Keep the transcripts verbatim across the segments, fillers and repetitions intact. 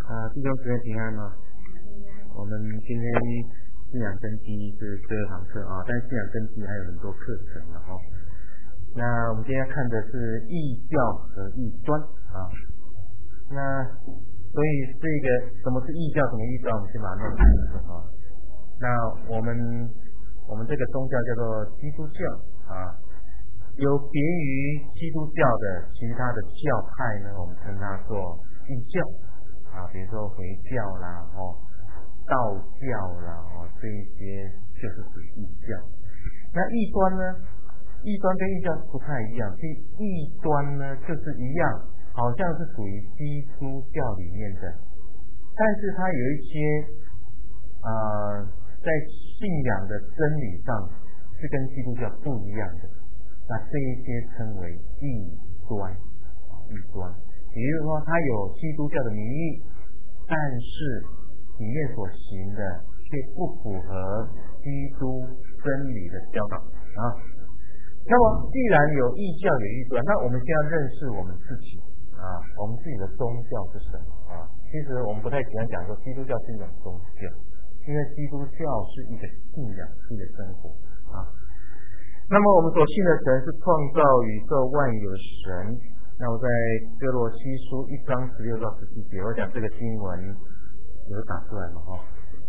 啊，弟兄姊妹平安啊！我们今天信仰根基是第二堂课啊，但是信仰根基还有很多课程了哈。那我们今天看的是异教和异端啊。那所以这个什么是异教，什么异端，我们先把它弄清楚啊。那我们我们这个宗教叫做基督教啊，有别于基督教的其他的教派呢，我们称它做异教。啊，比如说回教啦，哦，道教啦，哦，这一些就是属于异教。那异端呢？异端跟异教不太一样。其实异端呢，就是一样，好像是属于基督教里面的，但是它有一些呃，在信仰的真理上是跟基督教不一样的。那这一些称为异端，异端。也就是说，它有基督教的名义，但是里面所行的却不符合基督真理的教导啊。那么，既然有异教有异端，那我们先要认识我们自己啊，我们自己的宗教是什么啊？其实我们不太喜欢讲说基督教是一种宗教，因为基督教是一个信仰，是一个生活啊。那么我们所信的神是创造宇宙万有的神。那我在哥罗西书一章十六到十七节，我讲这个经文有打出来嘛哈。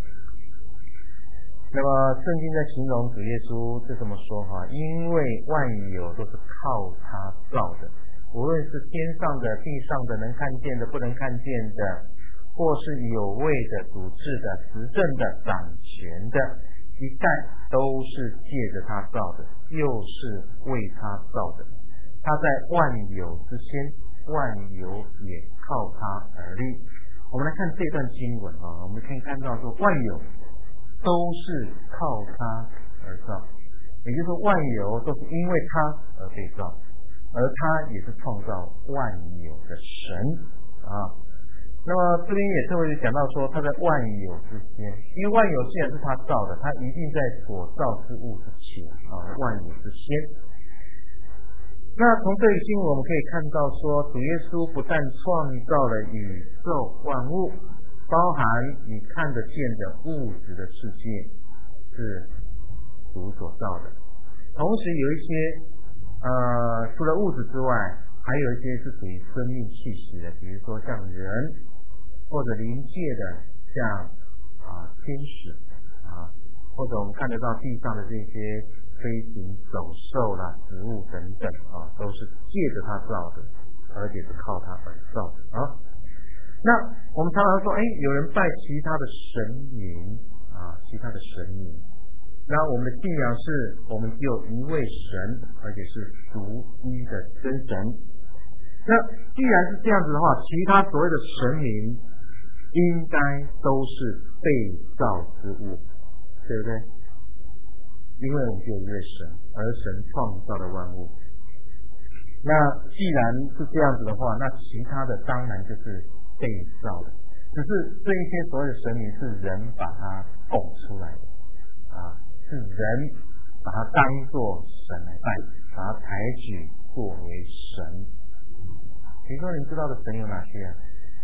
那么圣经在形容主耶稣是这么说哈，因为万有都是靠他造的，无论是天上的、地上的、能看见的、不能看见的，或是有位的、主治的、执政的、掌权的，一概都是借着他造的，又是为他造的。他在万有之先，万有也靠他而立。我们来看这段经文啊，我们可以看到说，万有都是靠他而造，也就是说，万有都是因为他而被造，而他也是创造万有的神啊。那么这边也特别讲到说，他在万有之先，因为万有既然是他造的，他一定在所造之物之前啊，万有之先。那从这个经文我们可以看到说，主耶稣不但创造了宇宙万物，包含你看得见的物质的世界是主所造的，同时有一些呃除了物质之外，还有一些是属于生命气息的，比如说像人或者灵界的，像啊、呃、天使啊，或者我们看得到地上的这些飞行走兽啦、植物等等啊，都是借着他造的，而且是靠他而造的啊。那我们常常说，哎，有人拜其他的神明啊，其他的神明。那我们的信仰是，我们只有一位神，而且是独一的真神。那既然是这样子的话，其他所谓的神明应该都是被造之物，对不对？因为我们只有一位神，而神创造了万物。那既然是这样子的话，那其他的当然就是被造的，只是这一些所谓的神明是人把它拱出来的啊，是人把它当作神来拜，把它抬举作为神。比如说，你知道的神有哪些啊？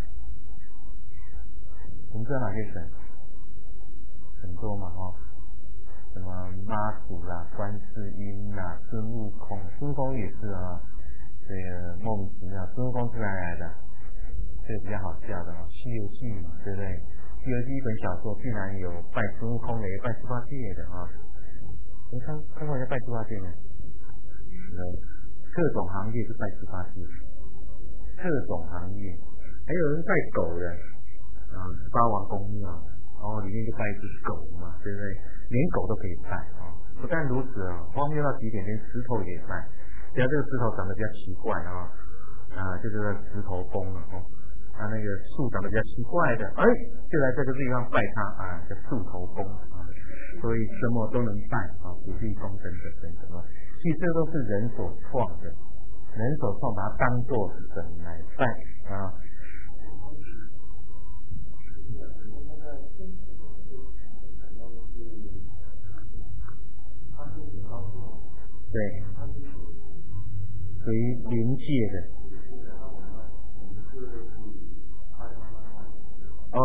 你知道哪些神？很多嘛哈、哦。什么妈祖啦、观世音啦、孙悟空，孙悟空也是啊，这个莫名其妙，孙悟空是哪来的？这个比较好笑的哦，《西游记》嘛，对不对？《西游记》一本小说，竟然有拜孙悟空的，也拜猪八戒的啊！你看看过人家拜猪八戒没？有，各种行业是拜猪八戒，各种行业，还有人拜狗的啊，八王公庙，然后里面就拜一只狗嘛，对不对？连狗都可以拜啊！不但如此啊，荒谬到极点，连石头也拜。只要这个石头长得比较奇怪啊，啊，这个石头公了哦。啊，那个树长得比较奇怪的，哎，就来这个地方拜它啊，叫树头公啊。所以什么都能拜啊，土地公等等等等啊。其实这都是人所创的，人所创，把它当作神来拜啊。对，属于灵界的。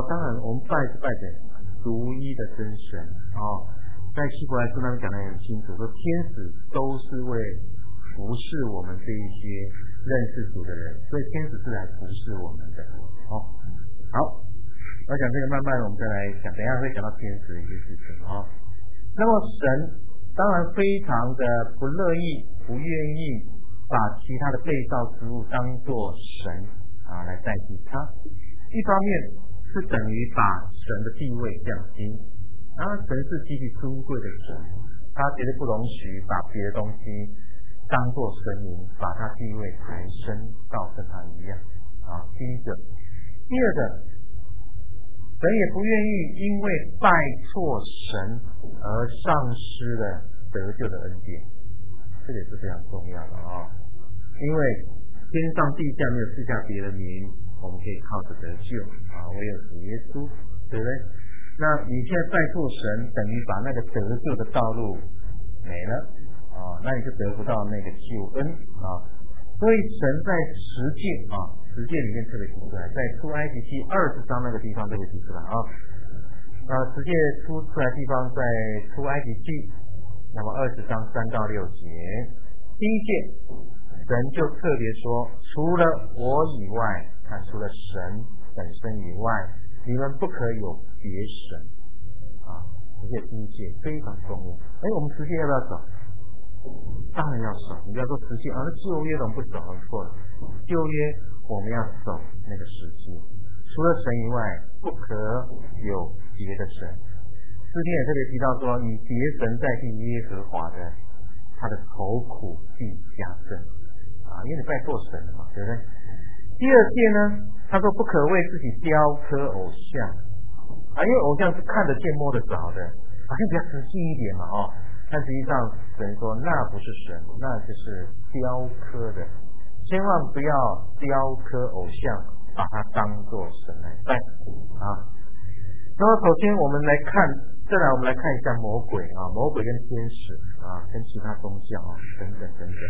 当然我们拜是拜谁？独一的真神哦。在希伯来书那边讲得很清楚，说天使都是为服侍我们这一些认识主的人，所以天使是来服侍我们的。哦，好，我讲这个慢慢我们再来讲，等一下会讲到天使的一些事情哦。那么神当然非常的不乐意、不愿意把其他的被造之物当作神啊来代替他。一方面是等于把神的地位降低，当然神是极其尊贵的神，他绝对不容许把别的东西当作神明，把他地位抬升到跟他一样啊。第一个，第二个，神也不愿意因为拜错神而丧失了得救的恩典，这也是非常重要的啊。因为天上地下没有赐下别的名，我们可以靠着得救啊，唯有主耶稣，对不对？那你现在拜错神，等于把那个得救的道路没了啊，那你就得不到那个救恩啊。所以神在十诫啊，十诫里面特别提出来，在出埃及记二十章那个地方特别提出来啊。啊，十诫出出来的地方在出埃及记，那么二十章三到六节，第一诫神就特别说，除了我以外，啊，除了神本身以外，你们不可有别神啊。这些第一诫非常重要。哎，我们十诫要不要守？当然要守。你不要说十诫，而旧约怎么不守？很错了。旧约我们要守那个十诫，除了神以外，不可有别的神。诗篇也特别提到说，以别神代替耶和华的，他的愁苦必加增啊，因为你拜错神了嘛，对不对？第二诫呢，他说不可为自己雕刻偶像啊，因为偶像是看得见摸得着的，好像比较实际一点嘛哦。但实际上神说那不是神，那就是雕刻的，千万不要雕刻偶像，把它当作神来拜啊。那么首先我们来看，再来我们来看一下魔鬼啊，魔鬼跟天使啊，跟其他宗教啊等等等等。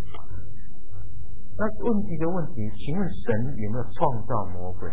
那问题的问题，请问神有没有创造魔鬼？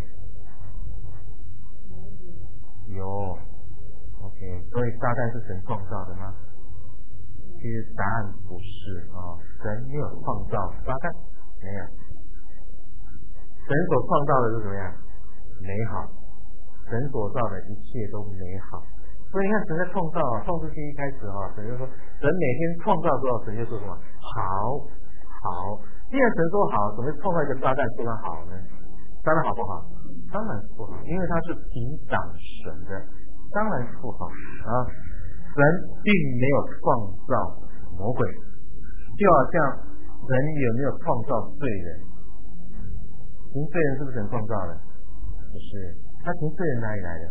有 ，OK， 所以撒旦是神创造的吗？其实答案不是啊，神没有创造撒旦，没有。神所创造的是怎么样？美好，神所造的一切都美好。所以你看神在创造啊，创世纪一开始啊，神就说，神每天创造之后，神就说什么？好，好。既然神说好，怎么会创造一个撒旦说他好呢？撒旦好不好？当然是不好，因为他是抵挡神的，当然是不好啊。神并没有创造魔鬼，就好像神有没有创造罪人？行罪人是不是神创造的？不是，他行罪人哪里来的？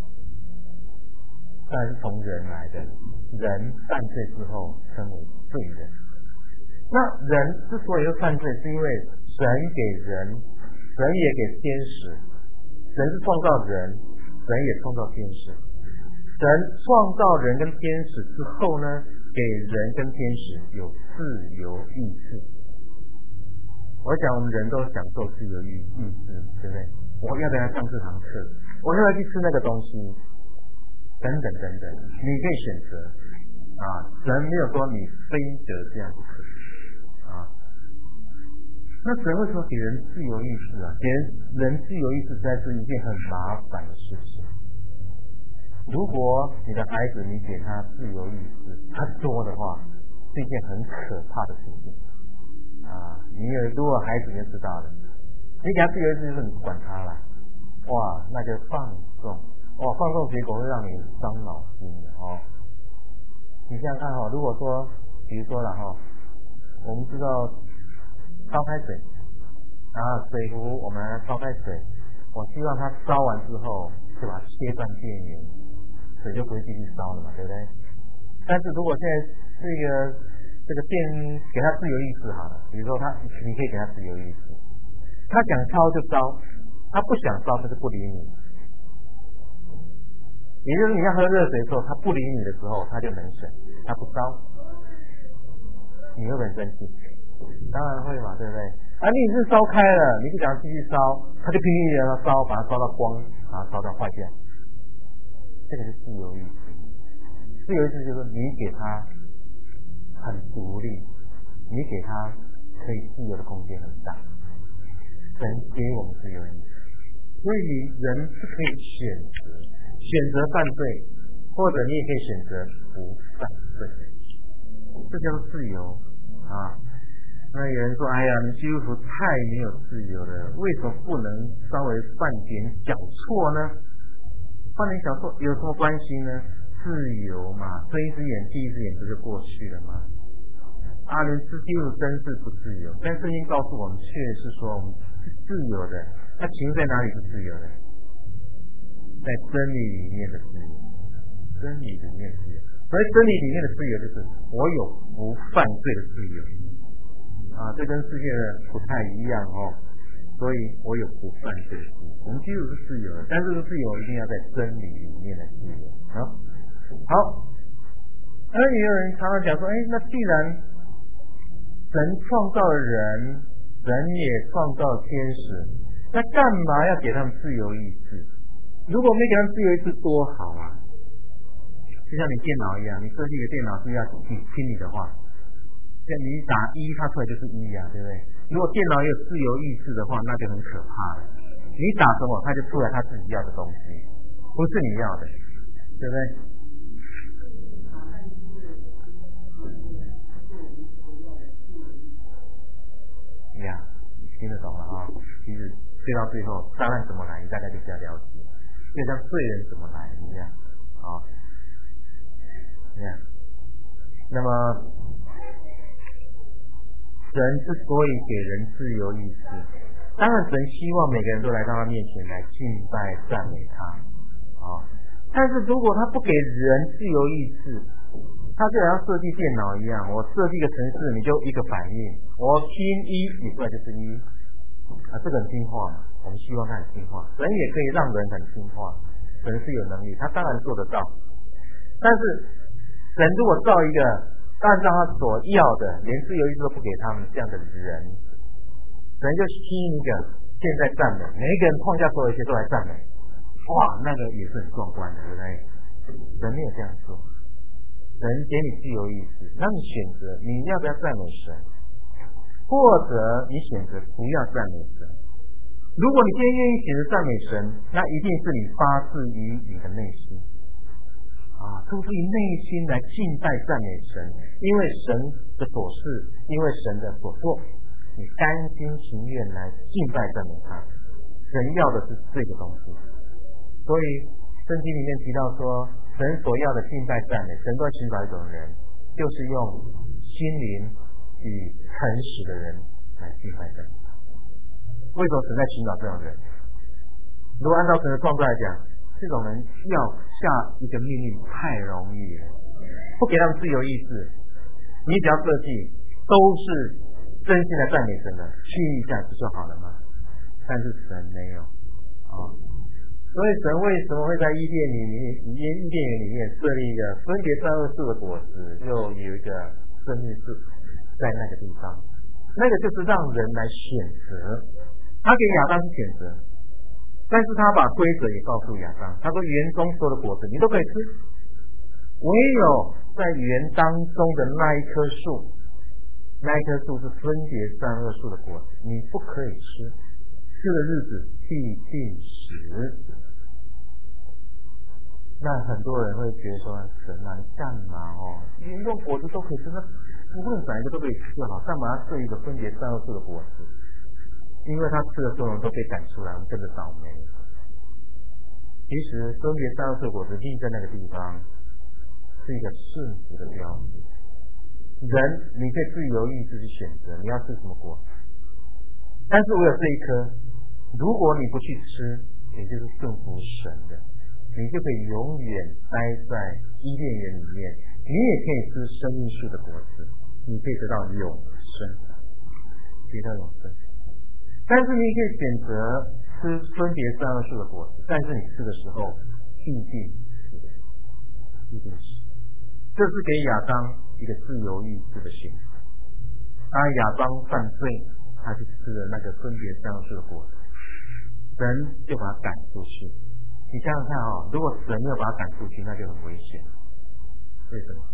当然是从人来的，人犯罪之后称为罪人。那人之所以会犯罪，是因为神给人，神也给天使，神是创造人，神也创造天使。神创造人跟天使之后呢，给人跟天使有自由意志。我想我们人都享受自由意志，对不对？我要不要上这堂课？我要不要去吃那个东西？等等等等，你可以选择啊。神没有说你非得这样不可啊。那神为什么给人自由意志啊？给人自由意志实在是一件很麻烦的事情。如果你的孩子你给他自由意志他多的话，是一件很可怕的事情啊！你有如果孩子就知道了，你给他自由意志就是你不管他了，哇，那就放纵，哇，放纵结果会让你伤脑筋的哦。你想想看哈、哦，如果说，比如说了哈、哦，我们知道烧开水啊，水壶我们烧开水，我希望它烧完之后就把它切断电源。水就不会继续烧了嘛，对不对？但是如果现在这个这个电给他自由意志好了，比如说他你可以给他自由意志，他想烧就烧，他不想烧他就不理你。也就是你要喝热水的时候，他不理你的时候，他就冷水，他不烧，你会很生气？当然会嘛，对不对？啊，你是烧开了，你不想继续烧，他就拼命让它烧，把它烧到光， 把它烧到坏掉。这个是自由意志。自由意志就是说，你给他很独立，你给他可以自由的空间很大。神给我们自由意志，所以人是可以选择选择犯罪，或者你也可以选择不犯罪，这叫做自由啊。那有人说，哎呀，你基督徒太没有自由了，为什么不能稍微犯点小错呢？犯点小错有什么关系呢？自由嘛，睁一只眼闭一只眼不就过去了吗？阿伦斯基督徒真是不自由，但圣经告诉我们，确实说我们是自由的。那请问在哪里是自由的？在真理里面的自由，真理里面的自由。所以真理里面的自由就是我有不犯罪的自由啊，这跟世界的不太一样哦。所以我有不犯罪的自由。我们基督是自由的，但是这个自由一定要在真理里面的自由。好，好。而也有人常常讲说，哎，那既然神创造了人，神也创造天使，那干嘛要给他们自由意志？如果没给他们自由意志多好啊！就像你电脑一样，你设计一个电脑是要听你的话，像你打一，它出来就是一呀、啊，对不对？如果电脑有自由意志的话，那就很可怕了。你打什么，它就出来它自己要的东西，不是你要的，对不对？呀，听得懂了啊！其实睡到最后，灾难怎么来，你大概就比较了解，就像罪人怎么来一样啊。这样，那么神之所以给人自由意志，当然神希望每个人都来到他面前来敬拜赞美他啊。但是如果他不给人自由意志，他就好像设计电脑一样，我设计一个程式，你就一个反应，我拼一，你出来就是一啊，这个很听话嘛，我们希望他很听话。神也可以让人很听话，神是有能力，他当然做得到。但是神如果造一个按照他所要的，连自由意志都不给他们这样的人，神就吸引一个现在赞美，每一个人放下所有一切都来赞美，哇，那个也是很壮观的，对不对？神没有这样做。神给你自由意志，让你选择你要不要赞美神，或者你选择不要赞美神。如果你今天愿意选择赞美神，那一定是你发自于你的内心啊，出自于内心来敬拜赞美神，因为神的所事，因为神的所做，你甘心情愿来敬拜赞美他。神要的是这个东西，所以圣经里面提到说，神所要的敬拜赞美，神都在寻找一种人，就是用心灵与诚实的人来敬拜赞美。为什么神在寻找这种人？如果按照神的创造来讲，这种人要下一个命令太容易了，不给他们自由意志，你只要设计都是真心来赞美神的，去一下不就好了吗？但是神没有啊。所以神为什么会在伊甸里面、伊甸园里面设立一个分别善恶树的果子，又有一个生命树在那个地方？那个就是让人来选择。他给亚当是选择，但是他把规则也告诉亚当，他说园中所有的果子你都可以吃，唯有在园当中的那一棵树，那一棵树是分别善恶树的果子，你不可以吃，吃的日子必定死。那很多人会觉得说，神啊，你干嘛哦？园中果子都可以吃，那无论哪一个都可以吃就好，干嘛要设一个分别善恶树的果子？因为他吃的时候都被赶出来，我们真的倒霉。其实分别善恶树的果子立在那个地方，是一个顺服的标志。人，你可以自由意志去选择你要吃什么果，但是我有这一颗，如果你不去吃，也就是顺服神的，你就可以永远待在伊甸园里面，你也可以吃生命树的果子，你可以得到永生，得到永生。但是你可以选择吃分别善恶树的果子，但是你吃的时候必定死，必定死。这是给亚当一个自由意志的选择。当亚当犯罪，他就吃了那个分别善恶树的果子，神就把他赶出去。 你想想看哦，如果神没有把他赶出去，那就很危险。为什么？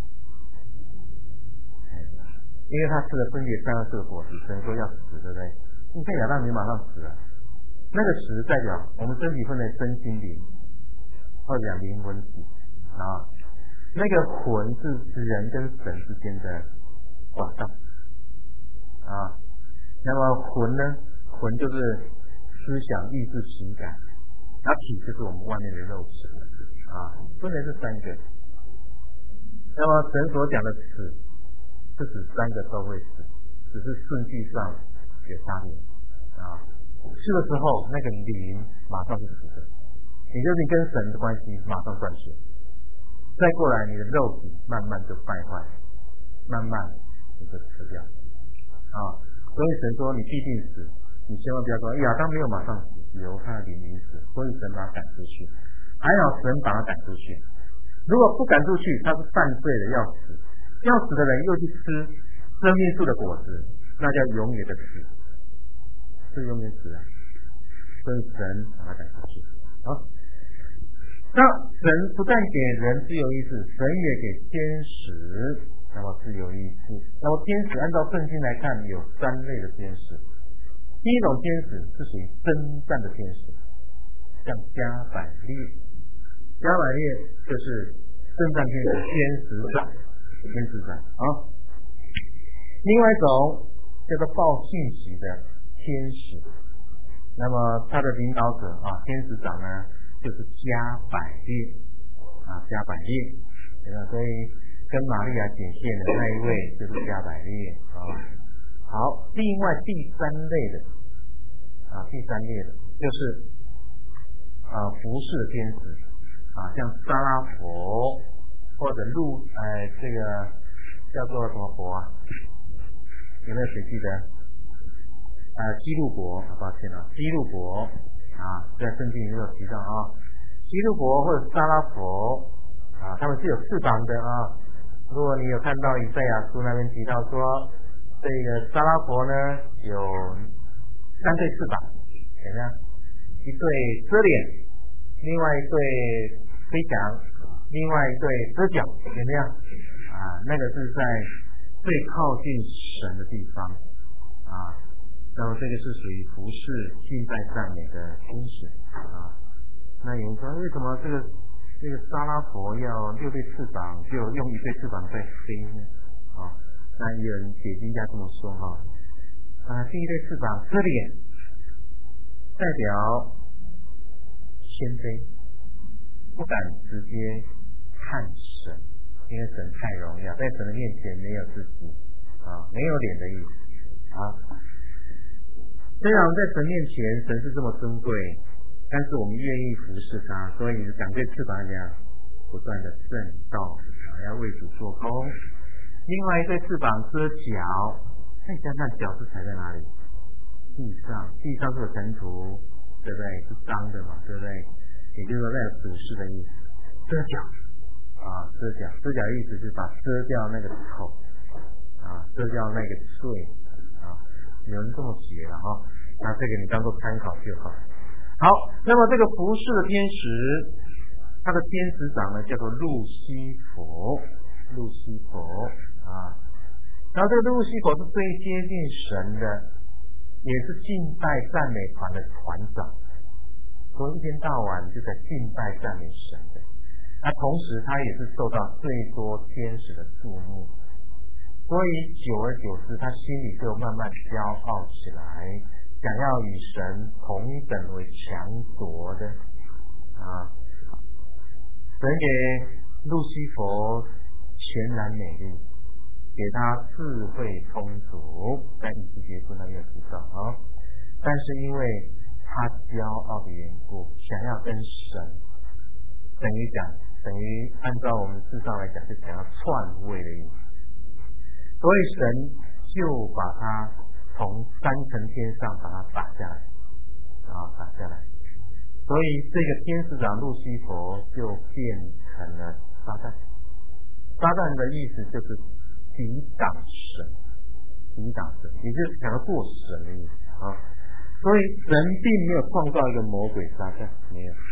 因为他吃了分别善恶树的果子，神说要死，对不对？你看亚当没马上死了，那个死代表我们身体分为身心灵，或者讲灵魂体啊。那个魂是人跟神之间的管道啊。那么魂呢？魂就是思想、意志、情感，那体就是我们外面的肉体啊，分别是三个。那么神所讲的死，是指三个都会死，只是顺序上有差别啊。死的时候，那个灵马上就死的，也就是你跟神的关系马上断绝。再过来，你的肉体慢慢就败坏，慢慢你就死掉啊。所以神说你必定死，你千万不要说亚当没有马上死，由他的灵已死，所以神把他赶出去。还好神把他赶出去，如果不赶出去，他是犯罪的要死，要死的人又去吃生命树的果子，那叫永远的死，是永远死啊。所以神把他赶出去。好，那神不但给人自由意志，神也给天使那么自由意志。那么天使按照圣经来看，有三类的天使。第一种天使是属于征战的天使，像加百列，加百列就是征战天使，天使长，天使长啊。另外一种叫做报信息的天使，那么他的领导者啊，天使长呢就是加百列啊，加百列，所以跟玛利亚显现的那一位就是加百列啊。好，另外第三类的啊，第三类的就是啊服侍的天使啊，像撒拉佛或者路呃这个叫做什么佛啊？有没有谁记得？啊，基路伯，抱歉啊，基路伯啊，在圣经里面有提到啊，基路伯或者撒拉佛啊，他们是有翅膀的啊。如果你有看到以赛亚书那边提到说，这个撒拉佛呢有三对翅膀，怎么样？一对遮脸，另外一对飞翔，另外一对遮脚，怎么样？啊，那个是在最靠近神的地方啊。那么这个是属于服侍、敬拜、赞美的天使啊。那有人说，为什么这个这个撒拉佛要六对翅膀，就用一对翅膀在飞呢？啊，那有人解经家这么说哈，啊，第一对翅膀遮脸，代表谦卑，不敢直接看神，因为神太荣耀，在神的面前没有自己啊，没有脸的意思啊。虽然在神面前神是这么尊贵，但是我们愿意服侍他，所以两对翅膀一样不断的圣道啊，要为主做工。另外一对翅膀遮脚，那你想想脚是踩在哪里？地上，地上是有尘土，对不对？是脏的嘛，对不对？也就是说那有属世的意思。遮脚啊，遮脚，遮脚的意思是把遮掉那个丑啊，遮掉那个罪啊。有人这么写了哈，那这个你当做参考就好。好，那么这个服侍的天使，他的天使长呢叫做路西佛，路西佛啊。然后这个路西佛是最接近神的，也是敬拜赞美团的团长，所以一天到晚就在敬拜赞美神的。那同时他也是受到最多天使的注目。所以久而久之，他心里就慢慢骄傲起来，想要与神同等为强夺的啊。神给路西佛全然美丽，给他智慧充足，在以西结书那边有提到啊。但是因为他骄傲的缘故，想要跟神，等于讲，等于按照我们世上来讲，就想要篡位的意思。所以神就把他从三层天上把他打下来啊，打下来。所以这个天使长路西佛就变成了撒旦。撒旦的意思就是抵挡神，抵挡神，也就是想要做神的意思啊。所以神并没有创造一个魔鬼撒旦，没有，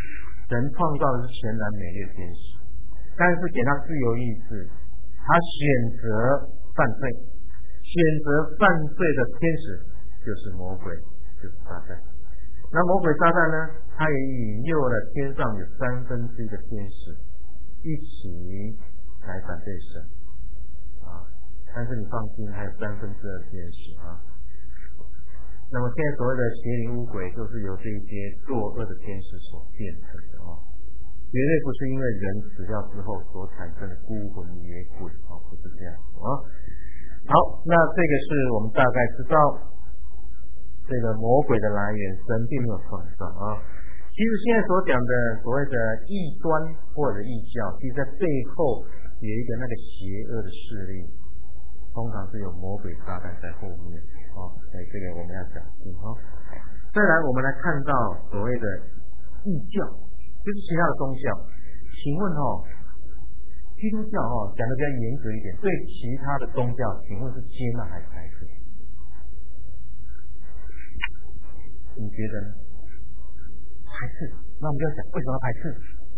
神创造的是全然美丽的天使，但是给他自由意志，他选择犯罪，选择犯罪的天使就是魔鬼，就是撒旦。那魔鬼撒旦呢，他也引诱了天上有三分之一的天使一起来反对神啊，但是你放心，还有三分之二的天使啊。那么现在所谓的邪灵污鬼，就是由这一些作恶的天使所变成的哦，绝对不是因为人死掉之后所产生的孤魂野鬼哦，不是这样啊。好，那这个是我们大概知道这个魔鬼的来源，神并没有创造啊。其实现在所讲的所谓的异端或者异教，其实在背后有一个那个邪恶的势力，通常是有魔鬼撒旦在后面哦，所以这个我们要小心哦。再来，我们来看到所谓的异教，就是其他的宗教。请问哦，基督教哦讲的比较严格一点，对其他的宗教，请问是接纳还是排斥？你觉得呢？排斥？那我们就要想，为什么要排斥？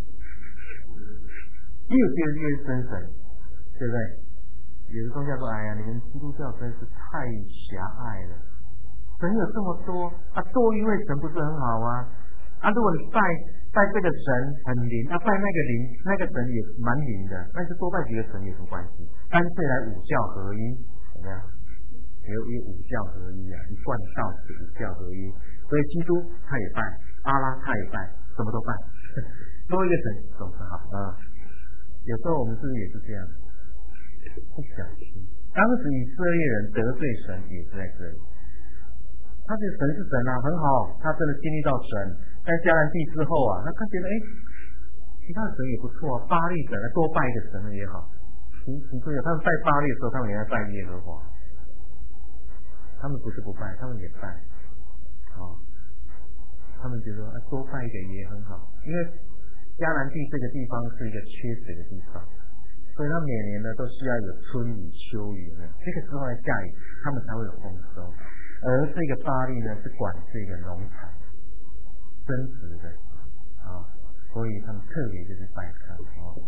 越觉得越生神，对不对？有的宗教说：“哎呀，你们基督教真是太狭隘了，神有这么多啊，多因为神不是很好啊？啊，如果你拜拜这个神很灵，啊拜那个灵，那个神也蛮灵的，那就多拜几个神有什么关系？干脆来五教合一，怎么样？有有五教合一啊，一贯道是五教合一，所以基督他也拜，阿拉他也拜，什么都拜，多一个神总是好啊。有时候我们是不是也是这样？”不小心，当时以色列人得罪神也是在这里。他觉得神是神啊，很好，他真的经历到神。在迦南地之后啊，他他觉得哎，其他的神也不错啊，巴力神啊，多拜一个神也好。你你注意，他们拜巴力的时候，他们也在拜耶和华。他们不是不拜，他们也拜。哦，他们觉得啊，多拜一个也很好，因为迦南地这个地方是一个缺水的地方。所以他每年呢都需要有春雨秋雨呢，这个时候来下雨，他们才会有丰收。而这个巴力呢是管这个农场增值的啊，所以他们特别就是拜他哦。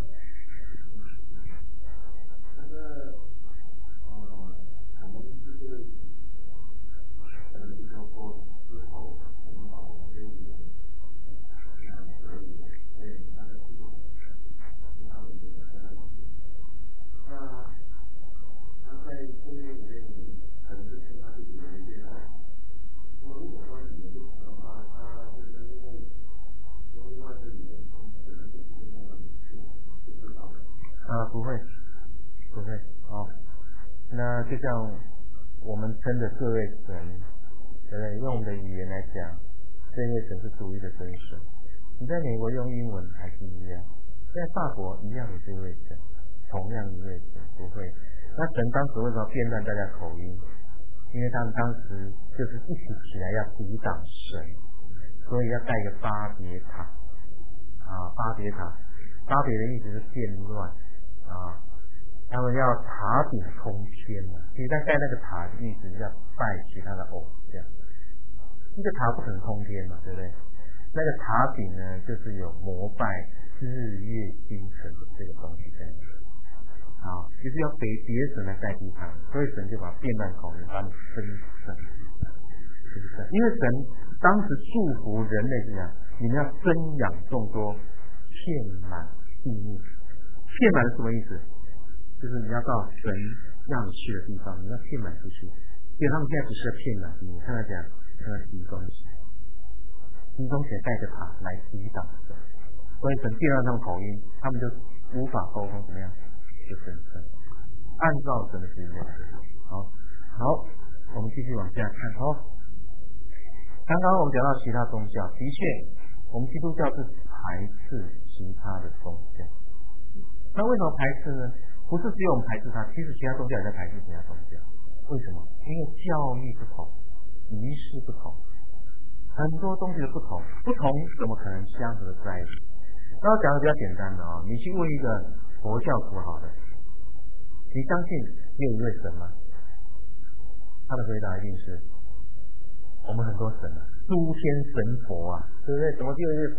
啊，不会，不会，哦，那就像我们称的这位神，对不对？用我们的语言来讲，这位神是独一的真神。你在美国用英文还是一样，在法国一样有这位神，同样一位神，不会。那神当时为什么变乱大家口音？因为他们当时就是一起起来要抵挡神，所以要盖一个巴别塔啊，巴别塔，巴别的意思是变乱。啊，他们要塔顶通天嘛，其实在盖那个塔的意思是要拜其他的偶像。一个塔不可能通天嘛，对不对？那个塔顶呢，就是有膜拜日月星辰的这个东西在里面。啊，就是要给别神来代替他们，所以神就把变乱口音把你分神，是不是？因为神当时祝福人类是这样，你们要生养众多，遍满地面。遍满是什么意思？就是你要到神让你去的地方，你要遍满出去。因为他们现在只是遍满，你看他讲，看他集中起来，集中起来带着塔来抵挡神，所以神变乱他们口音，他们就无法沟通，怎么样？就神圣，按照神的旨意。好，好，我们继续往下看哦。刚刚我们讲到其他宗教，的确，我们基督教是排斥其他的宗教。那为什么排斥呢？不是只有我们排斥它，其实其他宗教也在排斥其他宗教。为什么？因为教义不同，仪式不同，很多东西的不同，不同怎么可能相合在一起？那我讲的比较简单的啊、哦，你去问一个佛教徒好了，你相信有一位神吗？他的回答一定是，我们很多神啊，诸天神佛啊，对不对？怎么就有一个神？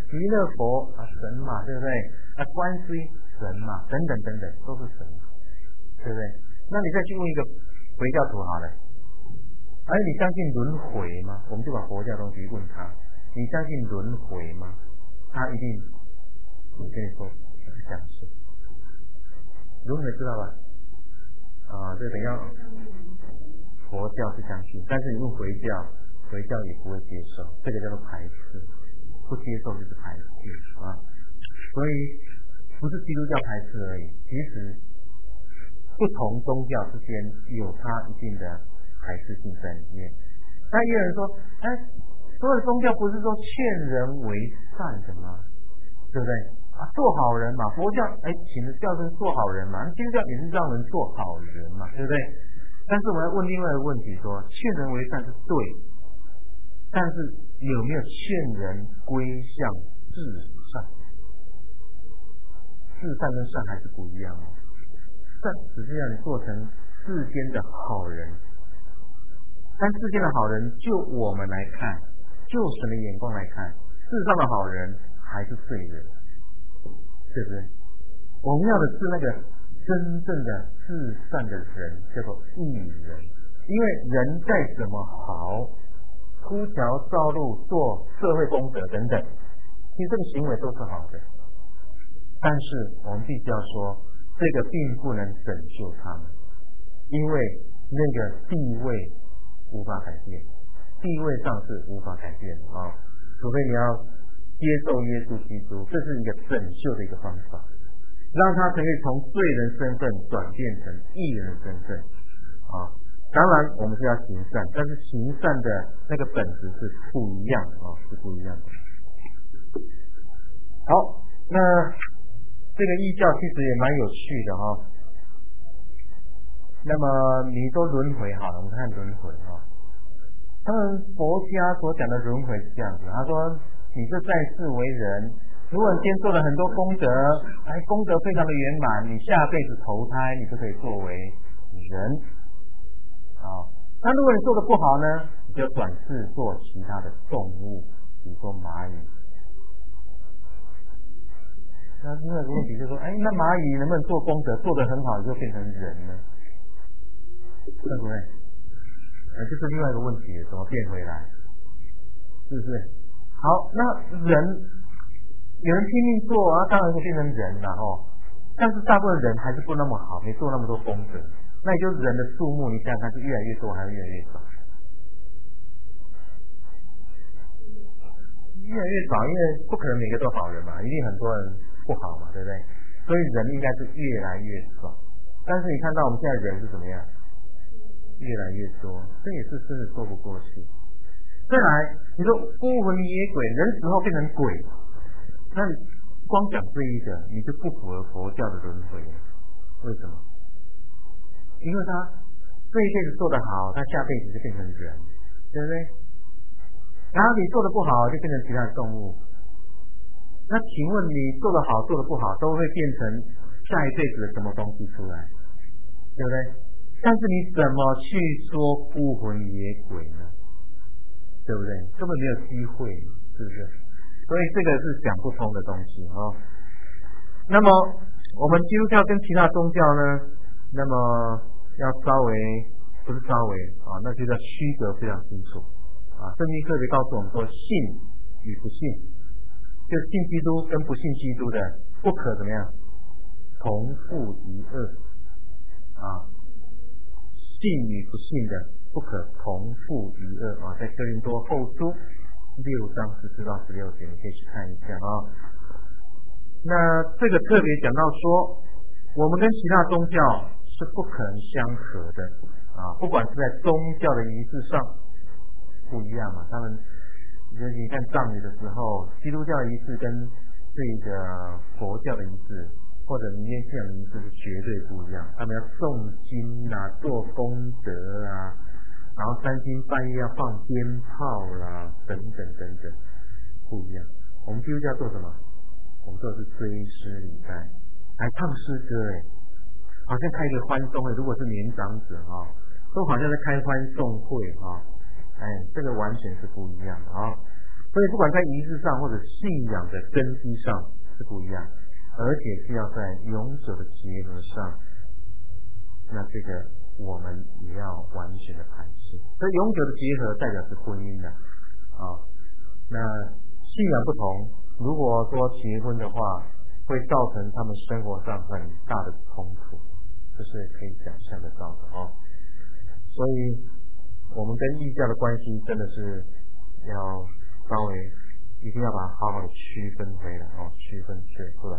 弥勒佛啊神嘛，对不对？啊观世音神嘛，等等等等都是神，对不对？那你再去问一个回教徒好了，哎，你相信轮回吗？我们就把佛教东西问他，你相信轮回吗？他一定我跟你说他是相信轮回，知道吧？啊，这等一下佛教是相信，但是你问回教，回教也不会接受，这个叫做排斥，不接受就是排斥啊。所以不是基督教排斥而已，其实不同宗教之间有它一定的排斥性在里面。那也有人说，哎，所有的宗教不是说劝人为善的吗？对不对？啊，做好人嘛，佛教哎请的教人做好人嘛，基督教也是让人做好人嘛，对不对？但是我们要问另外一个问题说，劝人为善是对，但是有没有劝人归向至善？至善跟善还是不一样哦。善只是让你做成世间的好人，但世间的好人就我们来看，就神的眼光来看，世上的好人还是罪人，对不对？我们要的是那个真正的至善的人，叫做义人。因为人再怎么好，铺桥造路、做社会公德等等，其实这个行为都是好的，但是我们必须要说，这个并不能拯救他们，因为那个地位无法改变，地位上是无法改变啊，除非你要接受耶稣基督，这是一个拯救的一个方法，让他可以从罪人身份转变成义人的身份啊。当然我们是要行善，但是行善的那个本质是不一样啊，是不一样的。好，那这个异教其实也蛮有趣的哈、哦。那么你说轮回好了，我们看轮回哈、哦。他们佛家所讲的轮回是这样子，他说你这在世为人，如果你今天做了很多功德，哎，功德非常的圆满，你下辈子投胎你就可以作为人。啊，那如果你做的不好呢，你就转世做其他的动物，比如说蚂蚁。那另外一个问题就是说，哎，那蚂蚁能不能做功德，做得很好就变成人呢？对不对？呃，这是另外一个问题，怎么变回来？是不是？好，那人有人拼命做啊，当然就变成人了哦。但是大部分人还是不那么好，没做那么多功德。那也就是人的数目，你想想看是越来越多还是越来越少？越来越少，因为不可能每个都好人嘛，一定很多人不好嘛，对不对？所以人应该是越来越少。但是你看到我们现在人是怎么样？越来越多，这也是真的说不过去。再来，你说孤魂野鬼，人死后变成鬼，那你光讲这一个，你就不符合佛教的轮回。为什么？因为他这一辈子做得好，他下辈子就变成人，对不对？然后你做得不好，就变成其他的动物。那请问你做得好，做得不好，都会变成下一辈子的什么东西出来，对不对？但是你怎么去说孤魂野鬼呢？对不对？根本没有机会，是不是？所以这个是讲不通的东西哦。那么我们基督教跟其他宗教呢，那么要稍微不是稍微啊，那就叫区隔非常清楚啊。圣经特别告诉我们说，信与不信，就信基督跟不信基督的不可怎么样同负一恶啊，信与不信的不可同负一恶啊。在哥林多后书六章十四到十六节，你可以去看一下啊。那这个特别讲到说，我们跟其他宗教是不可能相合的啊，不管是在宗教的仪式上不一样嘛，他们就是你看葬礼的时候，基督教的仪式跟这个佛教的仪式或者民间信仰的仪式是绝对不一样，他们要诵经啊，做功德啊，然后三更半夜要放鞭炮啦，等等等等，不一样。我们基督教做什么？我们做的是追思礼拜，还唱诗歌哎，好像开一个欢送会，如果是年长者哈、哦，都好像在开欢送会哈、哦，哎，这个完全是不一样的啊、哦。 所以不管在仪式上或者信仰的根基上是不一样，而且是要在永久的结合上，那这个我们也要完全的排斥。所以永久的结合代表是婚姻的啊。那信仰不同，如果说结婚的话，会造成他们生活上很大的冲突，这是可以想象得到的哦。所以我们跟异教的关系真的是要稍微一定要把它好好的区分回来哦，区分出来。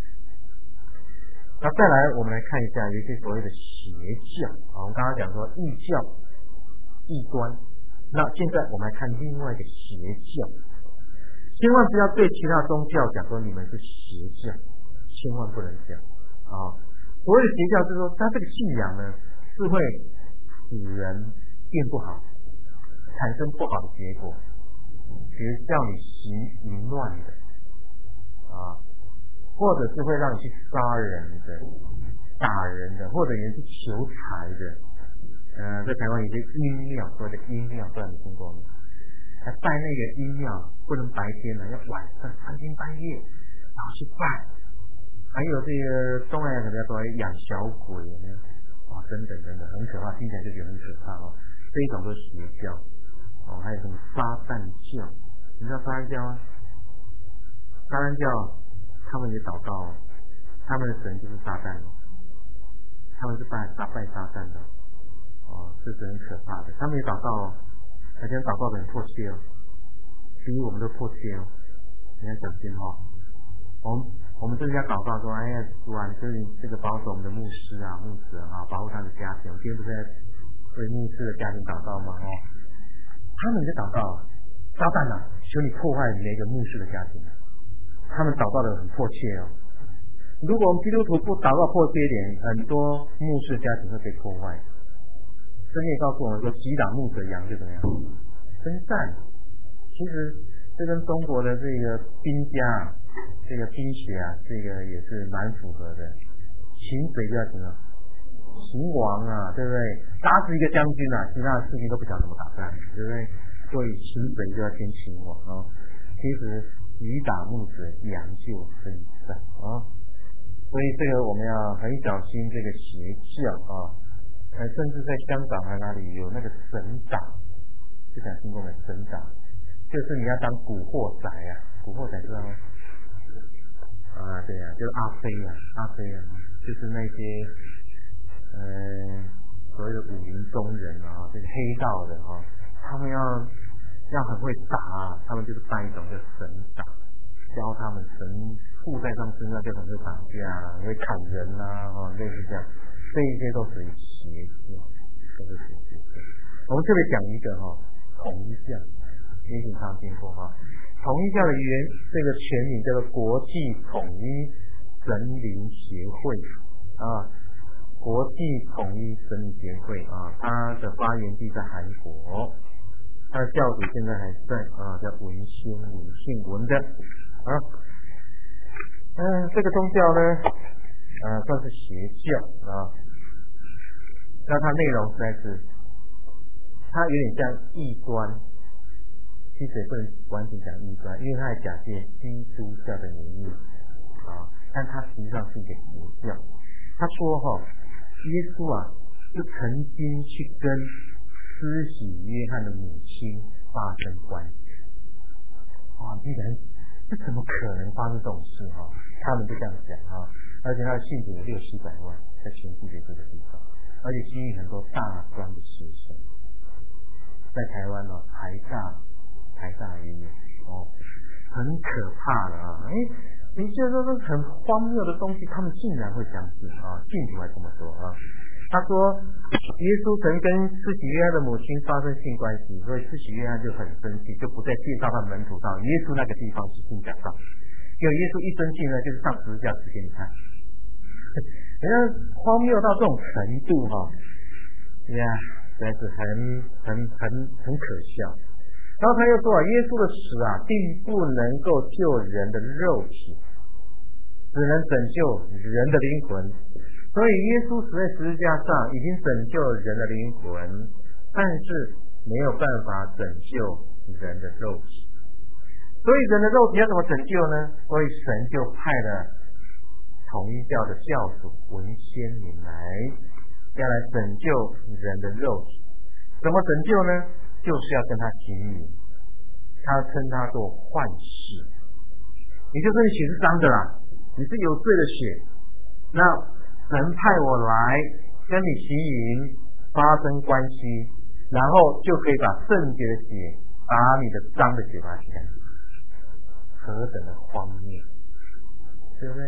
那再来我们来看一下有一些所谓的邪教啊，我们刚刚讲说异教、异端，那现在我们来看另外一个邪教。千万不要对其他宗教讲说你们是邪教，千万不能讲啊！所谓的邪教就是说，他这个信仰呢是会使人变不好，产生不好的结果，比如叫你行淫乱的啊，或者是会让你去杀人的、打人的，或者也是求财的。呃，在台湾有些阴庙，所谓的阴庙，不知道你听过吗？还拜那个阴庙，不能白天了，要晚上三更半夜，然后去拜。还有这个东南亚可能要说养小鬼呢，哇，等等等等，很可怕，听起来就觉得很可怕哦。这一种都是邪教哦，还有什么撒旦教？你知道撒旦教吗？撒旦教他们也祷告，他们的神就是撒旦，他们是拜撒拜撒旦的哦，这是很可怕的。他们也祷告。而且祷告的很迫切哦，比我们都迫切哦。你要小心哈、哦。我们我们这里要祷告说，哎呀，主啊，你就是这个保守我们的牧师啊、牧者啊，保护他的家庭。我今天不是在为牧师的家庭祷告吗？哦，他们在祷告，撒旦啊，求你破坏每个牧师的家庭。他们祷告的很迫切哦。如果我们基督徒不祷告迫切一点，很多牧师家庭会被破坏。圣经也告诉我们说，击打牧者羊就怎么样分散。其实这跟中国的这个兵家、这个兵学啊，这个也是蛮符合的。擒贼就要什么？擒王啊，对不对？打死一个将军啊，其他的事情都不晓得怎么打仗，对不对？所以擒贼就要先擒王啊。其实击打牧者羊就分散啊。所以这个我们要很小心这个邪教啊。呃，甚至在香港还哪里有那个神打，就讲听过没？神打就是你要当古惑仔啊，古惑仔知道吗？啊，对啊，就是阿飞啊，阿飞啊，就是那些呃所谓的武林中人啊，这个黑道的啊，他们要要很会打啊，他们就是扮一种叫神打，教他们神附在他们身上就很会打架啊，很会砍人啊，哦，类似这样。这一些都属于邪教，都是邪教。我们特别讲一个哈、哦，统一教，也许常听过哈。统一教的原这个全名叫做国际统一神灵协会啊，国际统一神灵协会啊，它的发源地在韩国，它的教主现在还在啊，叫文兴武姓文的啊。嗯，这个宗教呢，呃，算是邪教啊。那它内容实在是，它有点像异端，其实也不能完全讲异端，因为它还假借基督教的名义啊，但它实际上是一个邪教。他说哈、哦，耶稣啊，就曾经去跟施洗约翰的母亲发生关系。哇，竟然这怎么可能发生这种事哈、哦？他们就这样讲啊，而且他的信徒有六七百万，在全世界这个地方。而且吸引很多大专的学生，在台湾呢、哦，台大、台大也有哦，很可怕的啊！哎，你觉得这是很荒谬的东西，他们竟然会相信啊？信徒还这么说啊？他说，耶稣曾跟施洗约翰的母亲发生性关系，所以施洗约翰就很生气，就不再介绍他门徒到耶稣那个地方去听讲道。结果耶稣一生气呢，就是上十字架指给你看。人家荒谬到这种程度哈、哦，呀，实在是很很很很可笑。然后他又说啊，耶稣的死啊，并不能够救人的肉体，只能拯救人的灵魂。所以耶稣死在十字架上，已经拯救人的灵魂，但是没有办法拯救人的肉体。 所以人的肉体要怎么拯救呢？所以神就派了统一教的教主文先明来，要来拯救人的肉体。怎么拯救呢？就是要跟他行淫，他称他做换血。也就是你血是脏的啦，你是有罪的血，那神派我来跟你行淫发生关系，然后就可以把圣洁的血把你的脏的血把它洗干净。何等的荒谬，对不对？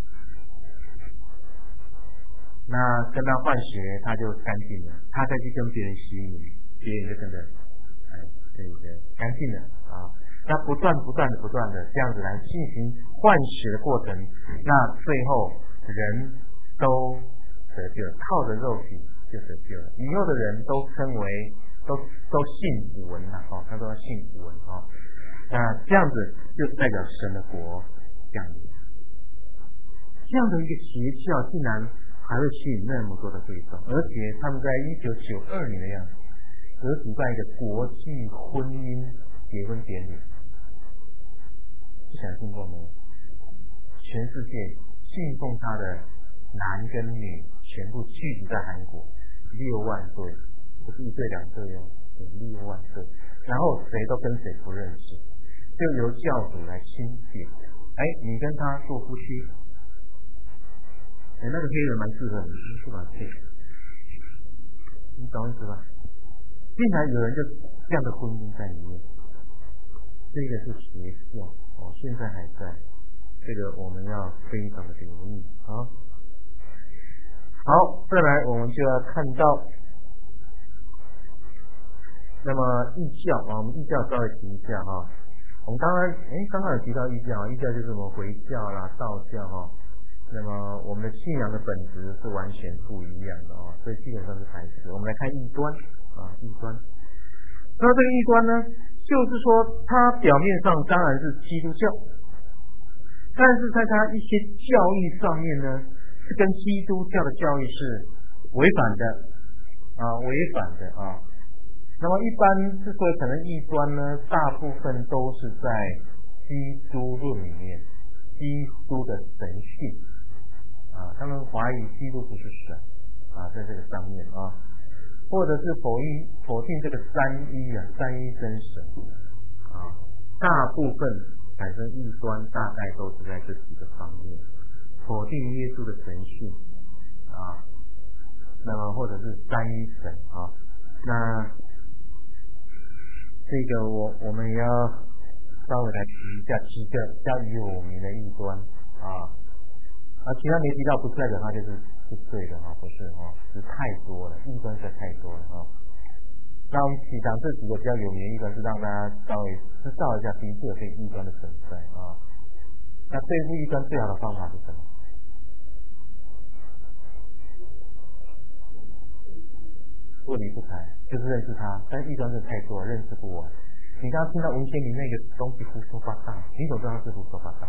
那跟他换血他就干净了，他再去跟别人洗淫，别人就跟着哎这个干净了啊。那不断不断的不断的这样子来进行换血的过程，那最后人都得救了，靠着肉体就得救了。以后的人都称为都都信文了哦，他都要信文哦。那这样子就代表神的国降临。这样的一个邪教竟然还会吸引那么多的会众，而且他们在一九九二年的样子，则举办一个国际婚姻结婚典礼。不想听过没有？全世界信奉他的男跟女全部聚集在韩国，六万对，不是一对两对哟，有六万对。然后谁都跟谁不认识，就由教主来亲解。哎，你跟他做夫妻，哎，那个黑人蛮适合你，是吧？对，你懂意思吧？竟然有人就这样的婚姻在里面，这个是邪教哦，现在还在，这个我们要非常的留意啊。好，再来我们就要看到，那么异教啊，我们异教稍微提一下哈。我们刚刚哎，刚刚有提到异教，异教就是什么回教啦、道教哈。那么我们的信仰的本质是完全不一样的哦，所以基本上是排斥。我们来看异端啊，异端。那这个异端呢，就是说它表面上当然是基督教，但是在它一些教义上面呢，是跟基督教的教义是违反的啊，违反的啊。那么一般之所以可能异端呢，大部分都是在基督论里面，基督的神性啊，他们怀疑基督不是神啊，在这个上面啊，或者是否定否定这个三一啊，三一真神啊，大部分产生异端大概都是在这几个方面，否定耶稣的神性啊，那么或者是三一神啊，那这个我我们也要稍微来提一下几个比较有名的异端啊，啊，其他没提到不代表它就是是对的哈，不是哈，是太多了，异端是太多了哈。那我们讲这几个比较有名的异端，是让大家稍微知道一下，的确有这个异端的存在啊。那对付异端最好的方法是什么？不离不开，就是认识他，但是异端是太多了，认识不完。你刚刚听到文先明那个东西胡说八道，你怎么知道他是胡说八道？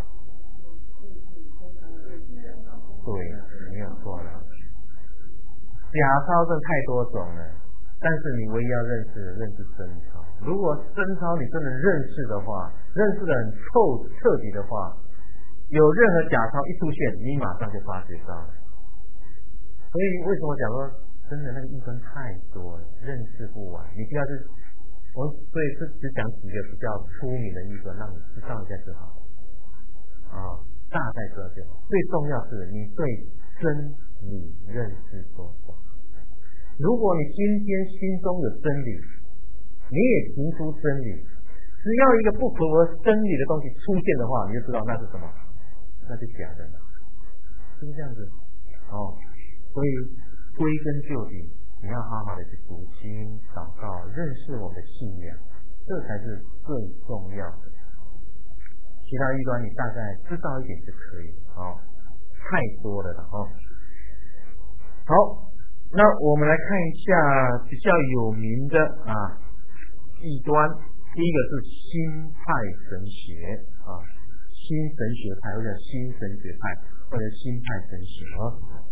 对，没有错了。假钞真的太多种了，但是你唯一要认识的认识真钞。如果真钞你真的认识的话，认识的很透彻底的话，有任何假钞一出现，你马上就发觉到了。所以为什么讲说真的那个异端太多了，认识不完？你不要是，我所以是只讲几个比较出名的异端，让你知道一下就好啊，大概知道就好。最重要是你对真理认识多少。如果你今天心中有真理，你也提出真理，只要一个不符合真理的东西出现的话，你就知道那是什么，那是假的了，是不是这样子？哦，所以归根究底，你要好好的去读经、祷告，认识我们的信仰，这才是最重要的。其他异端你大概知道一点就可以了哦，太多了了哦。好，那我们来看一下比较有名的啊异端，第一个是新派神学啊，新神学派或者新神学派或者新派神学啊。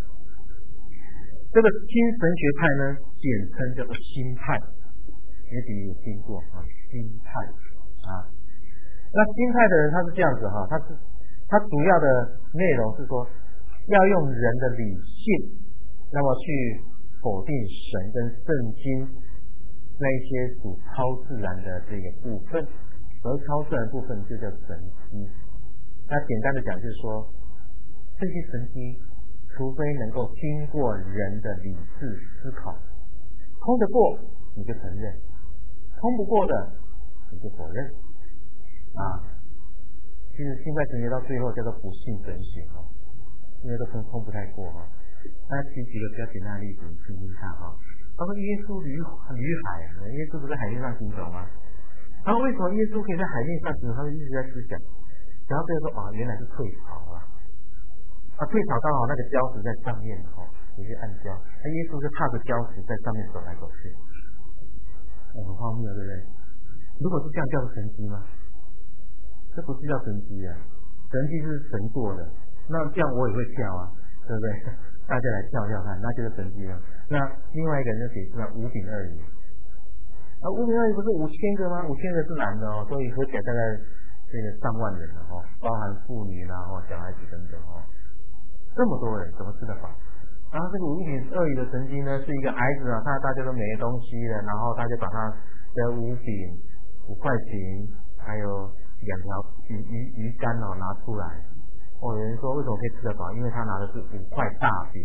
这个新神学派呢，简称叫做新派，也许你有听过啊，新派啊。那那心态的人他是这样子哈，他是他主要的内容是说，要用人的理性，那么去否定神跟圣经那一些属超自然的这个部分，而超自然部分就叫神迹。那简单的讲就是说，这些神迹除非能够经过人的理智思考，通得过你就承认，通不过的你就否认啊。其实信拜神学到最后叫做不信神学哦，因为都通通不太过哈。那举几个比较简单的例子，你听听看哈。他说耶稣旅旅海，耶稣不是在海面上行走吗？然后为什么耶稣可以在海面上行走？他们一直在思想，然后最后说啊，原来是退潮啊，啊退潮刚好那个礁石在上面哈，有些暗礁，那耶稣就踏着礁石在上面走来走去，很荒谬，对不对？如果是这样叫做神迹吗？这不是叫神迹啊，神迹是神做的，那这样我也会跳啊，对不对？大家来跳跳看，那就是神迹了。那另外一个人就写出来五饼二鱼，啊，五饼二鱼不是五千个吗？五千个是男的哦，所以合起来大概这个上万人了哦，包含妇女啦、哦小孩子等等哦，这么多人怎么吃得饱？然后这个五饼二鱼的神经呢，是一个孩子啊，他大家都没东西了，然后他就把他的五饼、五块钱，还有两条鱼鱼鱼竿哦拿出来。哦，有人说为什么可以吃得饱？因为他拿的是五块大饼，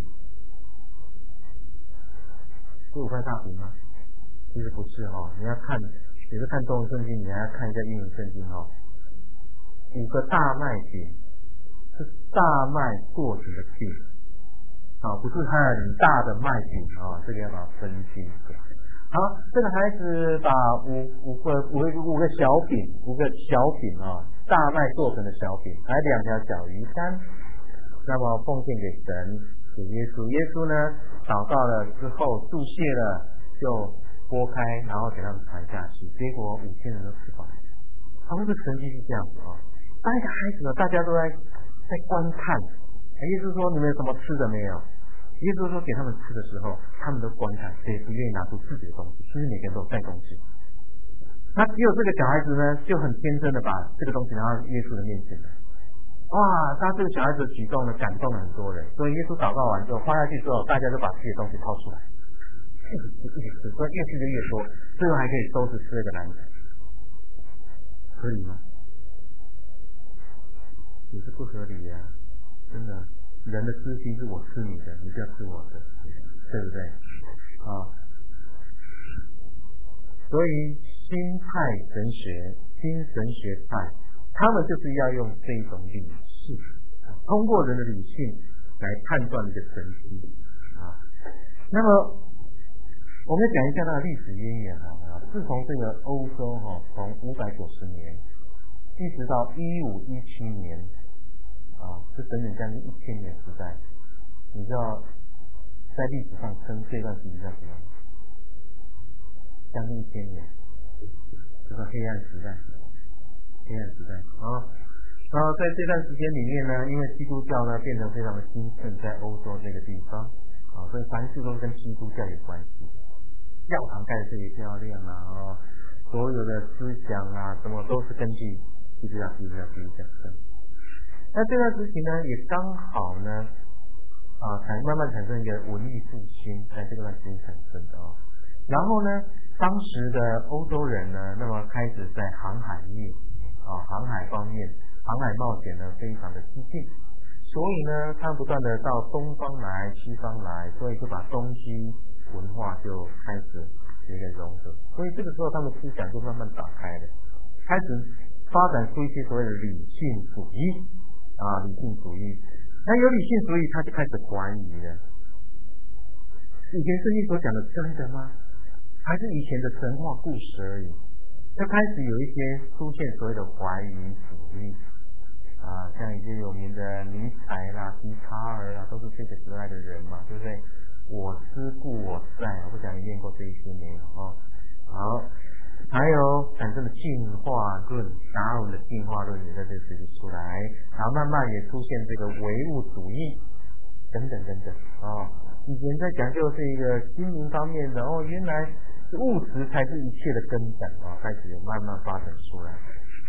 是五块大饼吗？其实不是哦，你要看，你是看中文圣经，你还要看一下英文圣经哦。五个大麦饼是大麦做成的饼，啊、哦，不是很大的麦饼啊、哦，这个要把它分清楚。好，这个孩子把五五个五个五个小饼，五个小饼啊、哦，大麦做成的小饼，还有两条小鱼干，那么奉献给神，给耶稣。耶稣呢，祷告了之后注谢了，就拨开，然后给他们传下去。结果五千人都吃饱。他们的神迹是这样子啊、哦，当一个孩子呢，大家都在在观看。耶稣说：“你们有什么吃的没有？”耶稣说给他们吃的时候，他们都观看，谁不愿意拿出自己的东西？其实每个人都有带东西。那只有这个小孩子呢，就很天真的把这个东西拿到耶稣的面前了。哇，他这个小孩子的举动呢，感动了很多人。所以耶稣祷告完之后，放下去之后，大家就把自己的东西掏出来，一直吃，一直吃，所以越吃就越多，最后还可以收拾吃了个篮子，合理吗？也是不合理呀、啊，真的。人的私心是我吃你的，你不要吃我的，对不对？啊，所以心态神学、精神学派，他们就是要用这种理性，通过人的理性来判断一个神迹啊。那么，我们讲一下它的历史渊源啊。自从这个欧洲哈、啊，从五百九十年一直到一五一七年。啊，这整整将近一千年时代，你知道在历史上称这段时间叫什么？将近一千年，这个黑暗时代，黑暗时代啊。然后在这段时间里面呢，因为基督教呢变成非常的兴盛，在欧洲这个地方啊，所以凡事都跟基督教有关系。教堂盖得特别漂亮啊，哦，所有的思想啊，什么都是根据基督教、基督教、基督教的。那这段时期呢，也刚好呢，啊，产慢慢产生一个文艺复兴，在这段时间产生的啊。然后呢，当时的欧洲人呢，那么开始在航海业啊、航海方面、航海冒险呢，非常的激进，所以呢，他们不断的到东方来、西方来，所以就把东西文化就开始有一个融合。所以这个时候，他们思想就慢慢打开了，开始发展出一些所谓的理性主义。啊，理性主义，那有理性主义，他就开始怀疑了。以前圣经所讲的真的吗？还是以前的神话故事而已？就开始有一些出现所谓的怀疑主义啊，像一些有名的尼采啦、笛卡尔啦，都是这个时代的人嘛，对不对？我思故我在，我不讲你念过这一些没有哦。好。还有产生的进化论，达尔文的进化论也在这时期出来，然后慢慢也出现这个唯物主义等等等等哦。以前在讲究是一个心灵方面的哦，原来物质才是一切的根本哦，开始有慢慢发展出来。那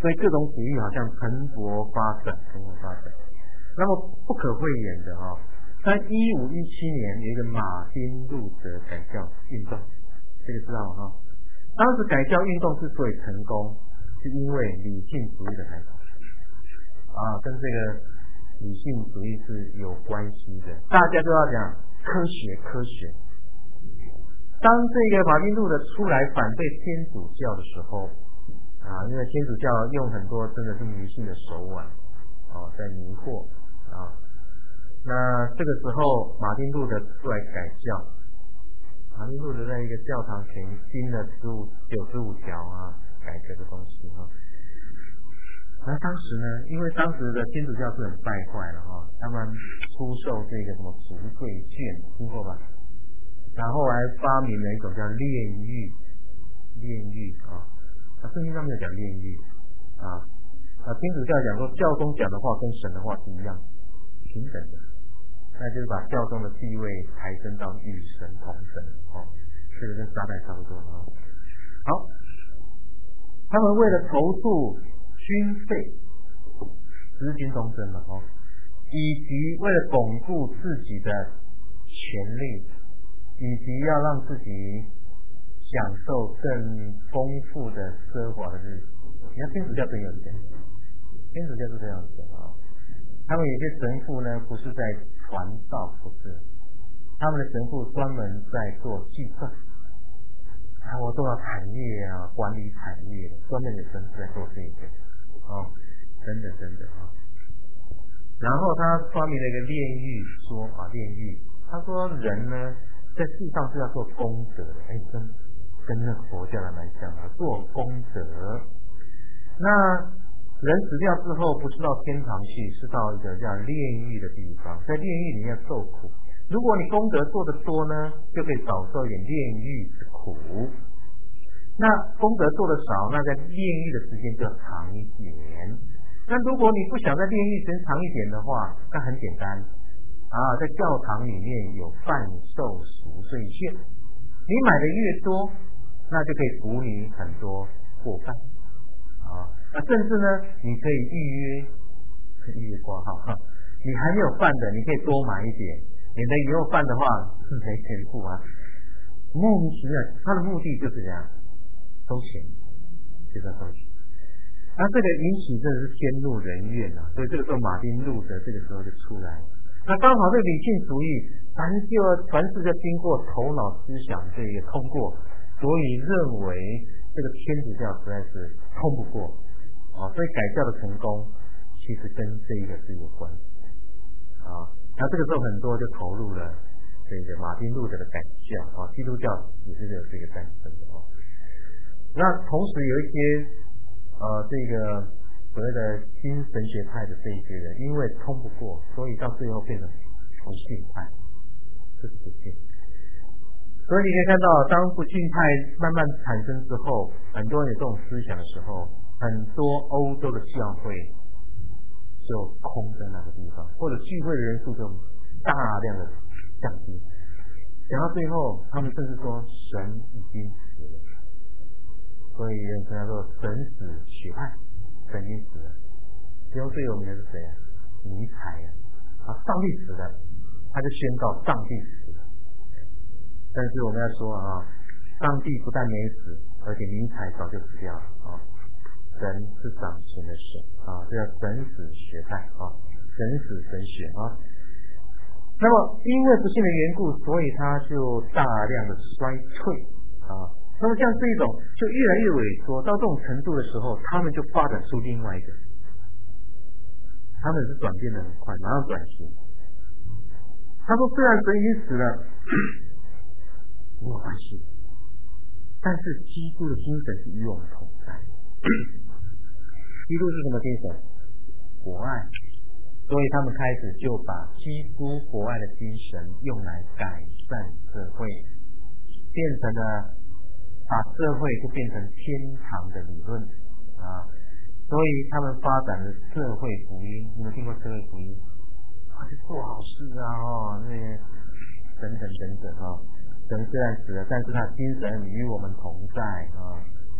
所以各种主义好像蓬勃发展，蓬勃发展。那么不可讳言的哈、哦，在一五一七年有一个马丁路德改教运动，这个知道哈、哦。当时改教运动之所以成功，是因为理性主义的开始啊，跟这个理性主义是有关系的。大家都要讲科学，科学。当这个马丁路德出来反对天主教的时候啊，因为天主教用很多真的是迷信的手腕啊，在迷惑啊。那这个时候马丁路德出来改教，马丁路德在一个教堂前钉了十五九十五条啊改革的东西哈。那当时呢，因为当时的天主教是很败坏了哈，他们出售这个什么赎罪券，听过吧？然后还发明了一种叫炼狱，炼狱啊，啊，圣经上面有讲炼狱啊，啊，天主教讲说教宗讲的话跟神的话是一样平等的，那就是把教宗的地位抬升到与神同等哦，这个跟撒旦差不多啊。好，他们为了筹措军费，这是军东征了哦，以及为了巩固自己的权利。以及要让自己享受更丰富的奢华的日子。你看天主教真有钱，天主教是这样子啊。他们有些神父呢，不是在传道，不是，他们的神父专门在做计算，啊，我做到产业啊，管理产业，专门的神父在做这一个，哦，真的真的啊。然后他发明了一个炼狱说啊，炼狱，他说人呢。在世上是要做功德的，哎，跟跟那个佛教还蛮像的，做功德。那人死掉之后，不是到天堂去，是到一个叫炼狱的地方，在炼狱里面受苦。如果你功德做得多呢，就可以少受一点炼狱之苦。那功德做得少，那在炼狱的时间就要长一点。那如果你不想在炼狱时间长一点的话，那很简单。啊，在教堂里面有贩售赎罪券，你买的越多，那就可以补你很多过犯啊。那甚至呢，你可以预约预约挂号，你还没有犯的，你可以多买一点，免得以后犯的话没钱付啊。莫名其妙，他的目的就是这样，收钱，就是要收钱。那这个引起真的是先入人怨啊，所以这个时候马丁路德这个时候就出来了。那刚好这个理性主义，凡就凡事就经过头脑思想这个通过，所以认为这个天主教实在是通不过啊，所以改教的成功其实跟这一个是有关系啊。那这个时候很多就投入了这个马丁路德的改教啊，基督教也是有这个诞生的啊。那同时有一些呃这个。所谓的新神学派的这一些人，因为通不过，所以到最后变成不信派，这是不信。所以你可以看到，当不信派慢慢产生之后，很多人有这种思想的时候，很多欧洲的教会就空在那个地方，或者聚会的人数就大量的降低。讲到最后，他们甚至说神已经死了，所以有人称他说神死学派。神已经死了，其中最有名的是谁啊？尼采啊，啊，上帝死了，他就宣告上帝死了。但是我们要说啊，上帝不但没死，而且尼采早就死掉了啊。神是掌权的神啊，这叫神死学派啊，神死神学啊。那么因为不信的缘故，所以他就大量的衰退啊。那么像这一种就越来越萎缩，到这种程度的时候，他们就发展出另外一个，他们是转变的很快，马上转型。他说虽然神已经死了，没有关系，但是基督的精神是与我们同在。基督是什么精神？博爱。所以他们开始就把基督博爱的精神用来改善社会，变成了把社会就变成天堂的理论啊。所以他们发展了社会福音，你们听过社会福音？啊，就做好事啊，哦，那些等等等等啊。神虽然死了，但是他精神与我们同在啊。这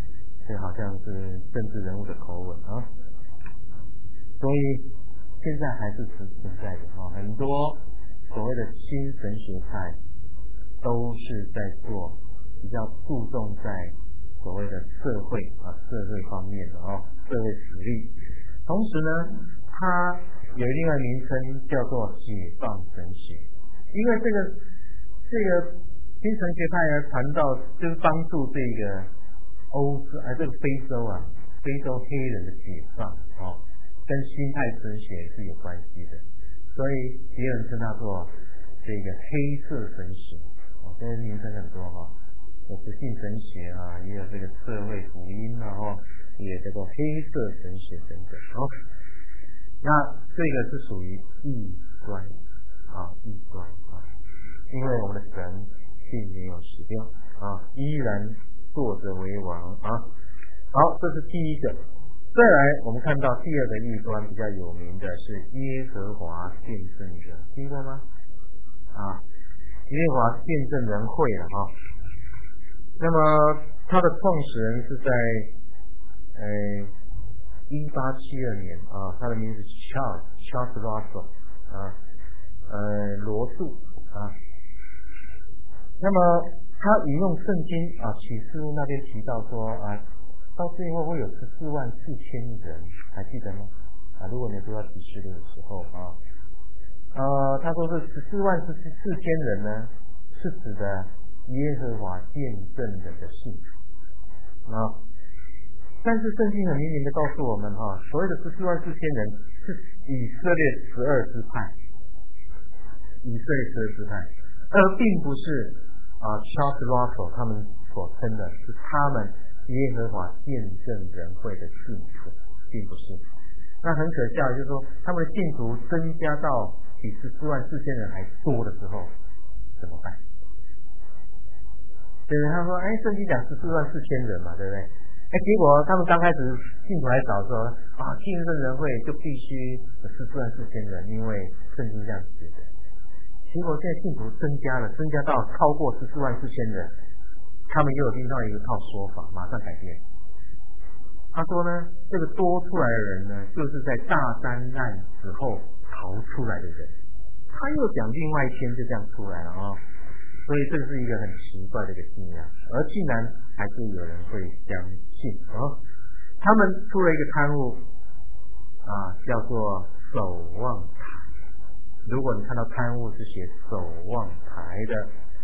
这好像是政治人物的口吻啊。所以现在还是存存在的哈，很多所谓的新神学派都是在做比较注重在所谓的社会啊社会方面的哦社会实力，同时呢，它有另外名称叫做解放神学，因为这个这个新神学派呢传道就是帮助这个欧洲啊这个非洲啊非洲黑人的解放哦。跟新派神学是有关系的，所以也有人称它做这个黑色神学，哦，这些名称很多哈，有不信神学啊，也有这个社会福音啊，哈，也叫做黑色神学等等。好，那这个是属于异端啊，异端啊，因为我们的神并没有死掉啊，依然坐着为王啊。好，这是第一个。再来，我们看到第二个异端比较有名的是耶和华见证人，听过吗？啊，耶和华见证人会了哈。那么他的创始人是在呃一八七二年啊，他的名字 Charles Charles Russell 啊，呃罗素啊。那么他引用圣经啊启示录那边提到说啊。到最后会有十四万四千人，还记得吗？啊，如果你读到启示录的时候啊，呃，他说是十四万四四千人呢，是指的耶和华见证人的信啊。但是圣经很明明的告诉我们哈，所谓的十四万四千人是以色列十二支派，以色列十二支派，而并不是啊 Charles Russell 他们所称的是他们。耶和华见证人会的信徒，并不是。那很可笑，就是说他们的信徒增加到比十四万四千人还多的时候，怎么办？对不对？他说：“哎，圣经讲十四万四千人嘛，对不对？哎，结果他们刚开始信徒来找说啊，见证人会就必须十四万四千人，因为圣经这样写的。结果现在信徒增加了，增加到超过十四万四千人。”他们又有另外一个套说法，马上改变。他说呢，这个多出来的人呢，就是在大灾难之后逃出来的人。他又讲另外一篇，就这样出来了啊、哦。所以这是一个很奇怪的一个信仰，而竟然还是有人会相信啊、哦。他们出了一个刊物啊，叫做守望台。如果你看到刊物是写守望台的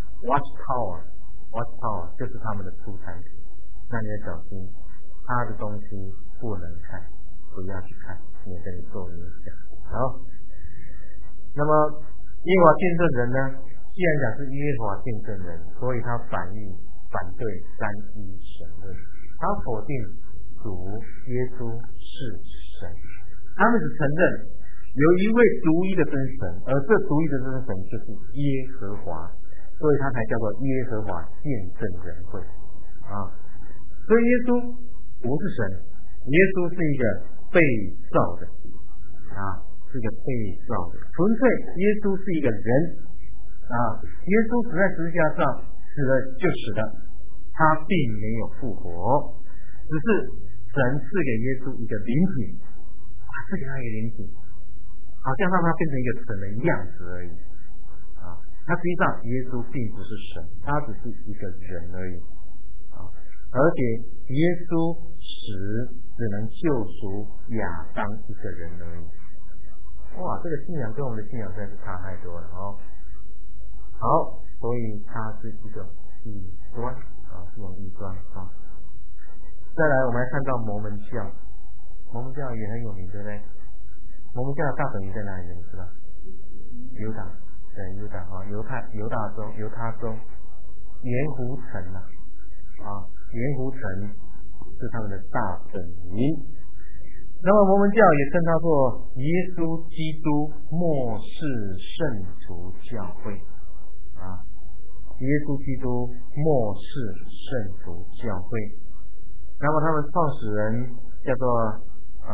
Watchtower。Watchtower 就是他们的出产品，那你要小心，他的东西不能看，不要去看，免得你受影响。好，那么耶和华见证人呢？既然讲是耶和华见证人，所以他反映反对三一神论，他否定主耶稣是神，他们只承认有一位独一的真神，而这独一的真神就是耶和华。所以他才叫做耶和华见证人会啊，所以耶稣不是神，耶稣是一个被造的啊，是一个被造的，纯粹耶稣是一个人啊，耶稣死在十字架上，死了就死了，他并没有复活，只是神赐给耶稣一个灵体，赐给他一个灵体，好像让他变成一个神的样子而已啊。那实际上耶稣并不是神，他只是一个人而已啊！而且耶稣死只能救赎亚当一个人而已。哇，这个信仰跟我们的信仰真是差太多了哦。好，所以它是一个异端啊，这种异端啊。再来，我们来看到摩门教，摩门教也很有名，对不对？摩门教的大本营在哪里？你知道？犹大。对，犹大啊，犹太犹大州、犹他州、盐湖城啊，啊，盐湖城是他们的大本营。那么摩门教也称它做耶稣基督末世圣徒教会啊，耶稣基督末世圣徒教会。那么他们创始人叫做呃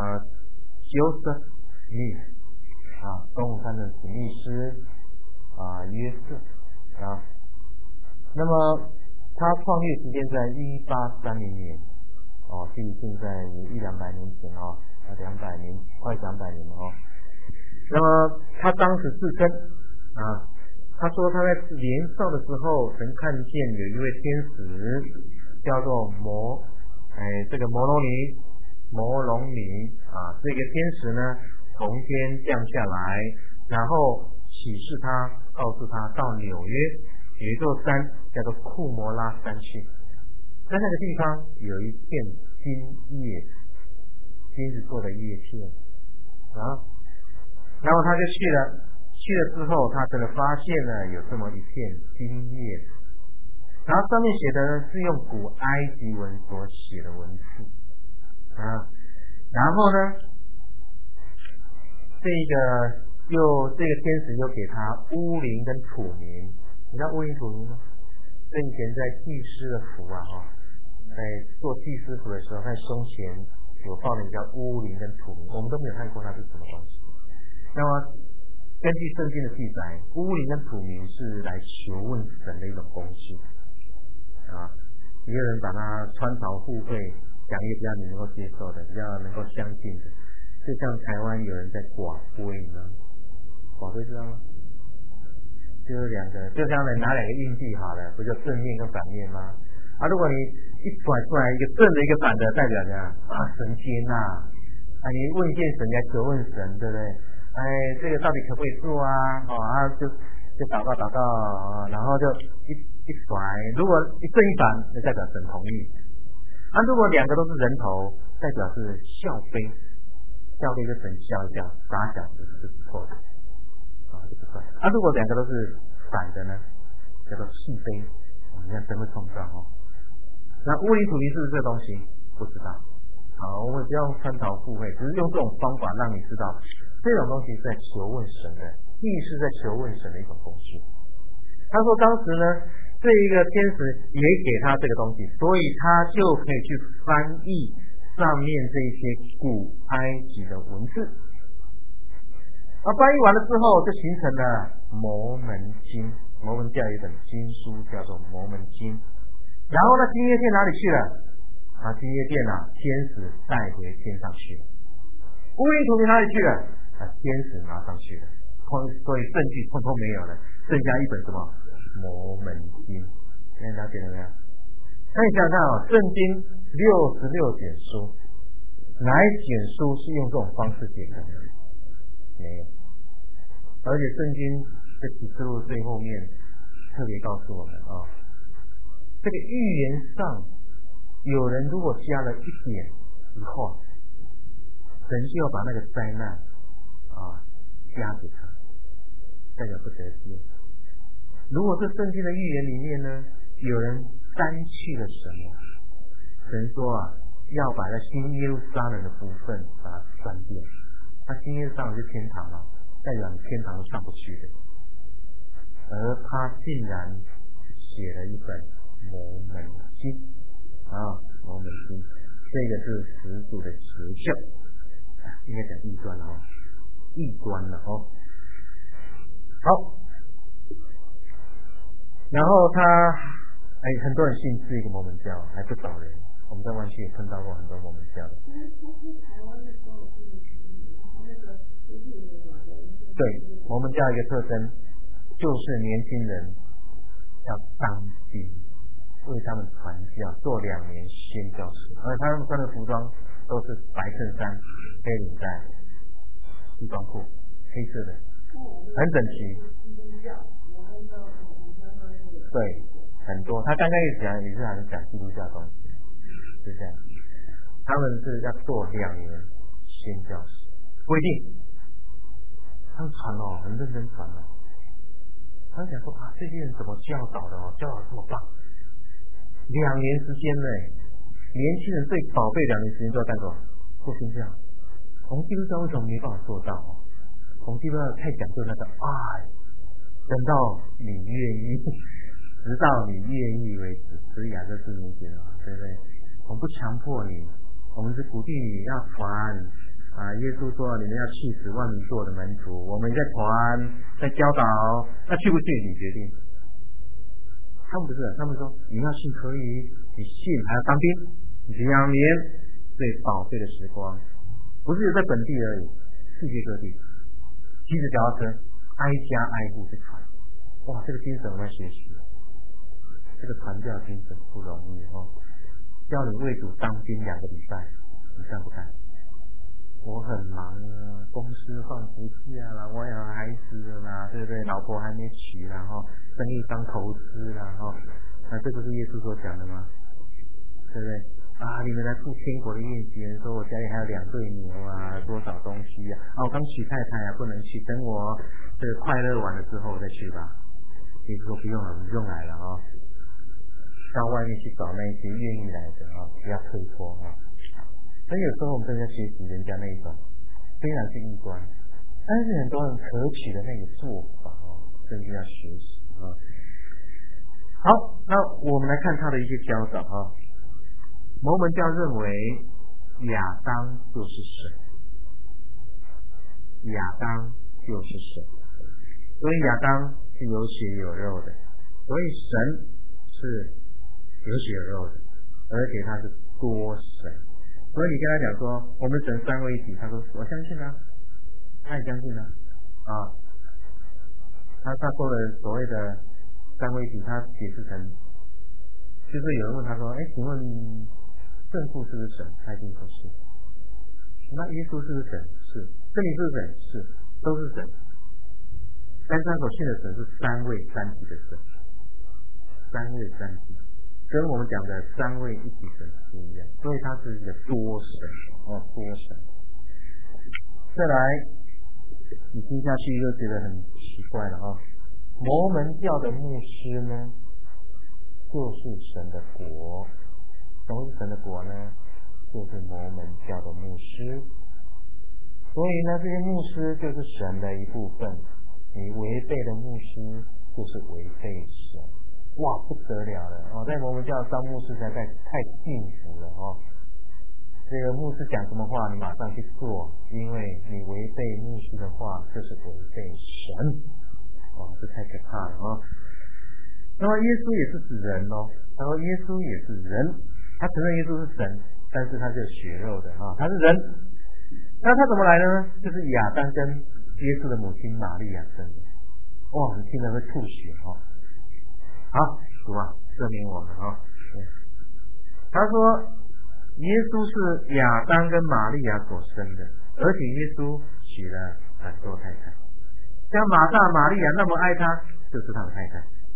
Joseph Smith 啊，东湖山的史密斯。啊，约瑟啊，那么他创立时间在一八三零年哦，毕竟在一两百年前哦，两百年快两百年了哦。那么他当时自称啊，他说他在年少的时候曾看见有一位天使叫做摩，哎，这个摩罗尼、摩龙尼啊，这个天使呢从天降下来，然后启示他，告诉他到纽约有一座山叫做库摩拉山去，在那个地方有一片金叶，金子做的叶片啊，然后他就去了，去了之后他真的发现了有这么一片金叶，然后上面写的呢是用古埃及文所写的文字啊，然后呢这个又这个天使又给他乌灵跟土名，你知道乌灵土名吗？这以前在祭司的服啊哈，在做祭司服的时候，在胸前有放了一个乌灵跟土名，我们都没有看过它是什么东西。那么根据圣经的记载，乌灵跟土名是来求问神的一种工具啊，也有人把它穿凿附会，讲一个比较你能够接受的，比较能够相信的，就像台湾有人在寡龟呢，寡龟知道吗？就是两个，就像你拿两个硬币好了，不就正面跟反面吗？啊，如果你一甩出来一个正的一个反的，代表着啊神仙呐，啊你问见神来求问神，对不对？哎，这个到底可不可以做啊？哦，啊就就祷告祷告，然后就一一甩，如果一正一反，就代表神同意。啊，如果两个都是人头，代表是笑悲，笑悲就神笑一笑，傻笑就是错的。啊，如果两个都是反的呢，叫做是非。你看神会创造哦。那乌灵土灵是不是这个东西？不知道。好，我们不要用穿凿附会，只是用这种方法让你知道，这种东西是在求问神的，亦是在求问神的一种工具。他说当时呢，这一个天使也给他这个东西，所以他就可以去翻译上面这些古埃及的文字。而翻译完了之后，就形成了摩门经。摩门教有一本经书叫做摩门经。然后呢，金叶片哪里去了？啊，金叶片啊，天使带回天上去了。乌灵土名哪里去了？啊，天使拿上去了。所以证据通通没有了，剩下一本什么摩门经。现在了解了没有？那你想想看哦，圣经六十六卷书，哪一卷书是用这种方式写的？没有。而且圣经在启示录最后面特别告诉我们啊、哦，这个预言上有人如果加了一点一画，神就要把那个灾难啊加给他，代表不得救。如果是圣经的预言里面呢，有人删去了什么，神说啊，要把那新耶路撒冷的部分把它删掉。那新耶路撒冷是天堂了，代表你天堂都上不去的。而他竟然写了一本摩门经啊，摩门经，这个是始祖的邪教，应该讲异端了哦，异端了哦。好，然后他哎，很多人信是一个摩门教，还不少人，我们在湾区也碰到过很多摩门教的。对，摩门教一个特征就是年轻人要当兵，为他们传教，做两年宣教士，而且他们穿的服装都是白衬衫、黑领带、西装裤，黑色的，很整齐。对，很多。他刚刚也讲，也是好像讲基督教的东西，是这样。他们是要做两年宣教士，不一定。他们传哦，很认真传哦。他想说啊，这些人怎么教导的哦，教导这么棒。两年时间呢，年轻人最宝贝两年时间都要干什么？做宣教。我们基督教为什么没办法做到？我们基督教太讲究那个爱，等到你愿意，直到你愿意为止。所以啊，这是明显的，对不对？我们不强迫你，我们是鼓励你要传啊。耶稣说你们要去使万民做我的门徒，我们在传，在教导，那去不去你决定。他们不是，他们说你要信可以，你信还要当兵， 两年最宝贵的时光，不是在本地而已，世界各地骑着脚踏车挨家挨户去传。哇，这个精神我们要学习，这个传教精神不容易哦。叫你为主当兵两个礼拜，你看不看？我很忙啊，公司放不下啦，我有孩子了啦，对不对？老婆还没娶啦，哈，生意刚投资啦，哈，那这不是耶稣所讲的吗？对不对？啊，你们来赴天国的宴席，人说我家里还有两对牛啊，多少东西啊，啊，我刚娶太太啊，不能去，等我这个快乐完了之后再去吧。耶稣说不用了，我们不用来了啊，到外面去找那些愿意来的啊，不要推脱啊。所以有时候我们真的要学习人家那一种虽然是异端，但是很多人可取的那个做法哦，真的要学习啊。好，那我们来看他的一些教导啊。摩门教认为亚当就是神，亚当就是神，所以亚当是有血有肉的，所以神是有血有肉的，而且他是多神。所以你跟他讲说我们神三位一体，他说我相信啊，他也相信啊，啊，他他说的所谓的三位一体，他解释成，就是有人问他说，哎，请问圣父是不是神？他一定说是。那耶稣是不是神？是。圣灵是不是神？是，都是神。但是他所信的神是三位三体的神，三位三体。跟我们讲的三位一体神不一样，所以它是一个多神哦，多神。再来，你听下去又觉得很奇怪了啊、哦！摩门教的牧师呢，就是神的国。什么是神的国呢？就是摩门教的牧师。所以呢，这些牧师就是神的一部分。你违背的牧师就是违背神。哇，不得了了哦！在摩门教当牧师实在太幸福了哦。这个牧师讲什么话，你马上去做，因为你违背牧师的话，就是违背神。哇，这太可怕了哦。那么耶稣也是指人哦，他说耶稣也是人，他承认耶稣是神，但是他是血肉的哈、哦，他是人。那他怎么来的呢？就是亚当跟耶稣的母亲玛利亚生的。哇，你听了会吐血哦。好，主啊，赦免我们哈、哦。他说，耶稣是亚当跟玛利亚所生的，而且耶稣娶了很多太太，像马大、玛利亚那么爱他，就是他的太太。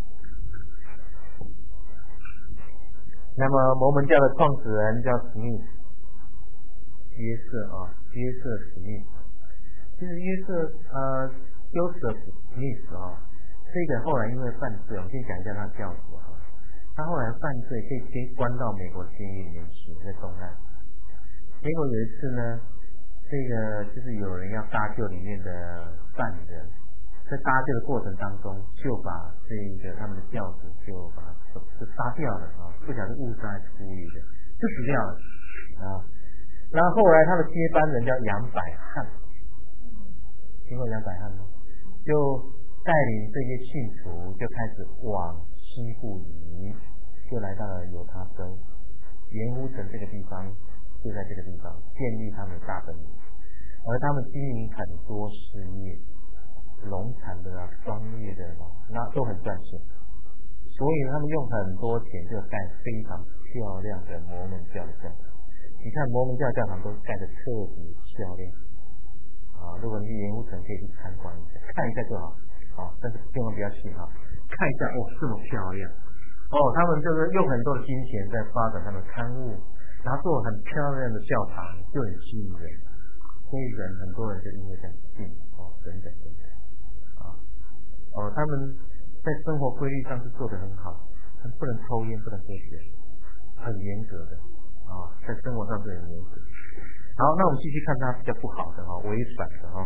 那么摩门教的创始人叫史密斯，约瑟啊，约瑟史密斯，就是约瑟呃，Joseph Smith 啊。这个后来因为犯罪，我先讲一下他的教主哈。他后来犯罪，被被关到美国监狱里面去，在东岸。结果有一次呢，这个就是有人要搭救里面的犯人，在搭救的过程当中，就把这个他们的教主就把就杀掉了啊，不晓得误杀还是故意的，就死掉了啊。然后后来他的接班人叫杨百翰，听过杨百翰吗？就带领这些信徒就开始往西部移，就来到了犹他州盐湖城这个地方，就在这个地方建立他们的大本营，而他们经营很多事业，农产的啊、商业的啊，那都很赚钱，所以他们用很多钱就盖非常漂亮的摩门教的教堂。你看摩门教教堂都盖得特别漂亮啊！如果你去盐湖城可以去参观一下，看一下就好。啊，但是千万不要去哈，看一下哦，这么漂亮哦，他们就是用很多的金钱在发展他们的刊物，然后做很漂亮的教堂，就很吸引人，所以人很多人就因为这样信哦，等等等等啊哦，他们在生活规律上是做得很好，他们不能抽烟，不能喝酒，很严格的啊，在生活上是很严格。好，那我们继续看他比较不好的哈，违反的哈。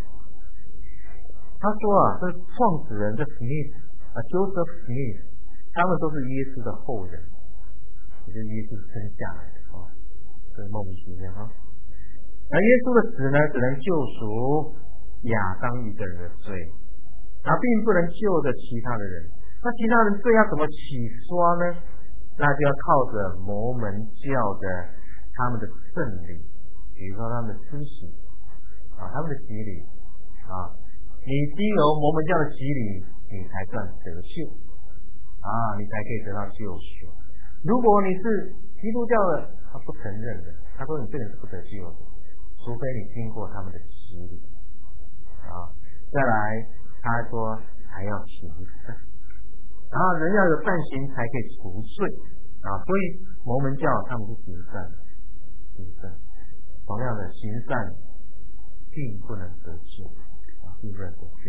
他说啊，这创始人这 Smith 啊 ，Joseph Smith， 他们都是耶稣的后人，也就是耶稣生下来的啊，这是莫名其妙啊。而耶稣的死呢，只能救赎亚当一个人的罪，他并不能救的其他的人。那其他人罪要怎么洗刷呢？ 那就要靠着摩门教的他们的圣礼，比如说他们的施洗啊，他们的洗礼啊，你经由摩门教的洗礼，你才算得救啊，你才可以得到救赎。如果你是基督教的，他不承认的，他说你这个人是不得救的，除非你经过他们的洗礼啊。再来，他说还要行善，然后人要有善行才可以除罪啊。所以摩门教他们是行善，行善。同样的，行善并不能得救啊，并不能得救。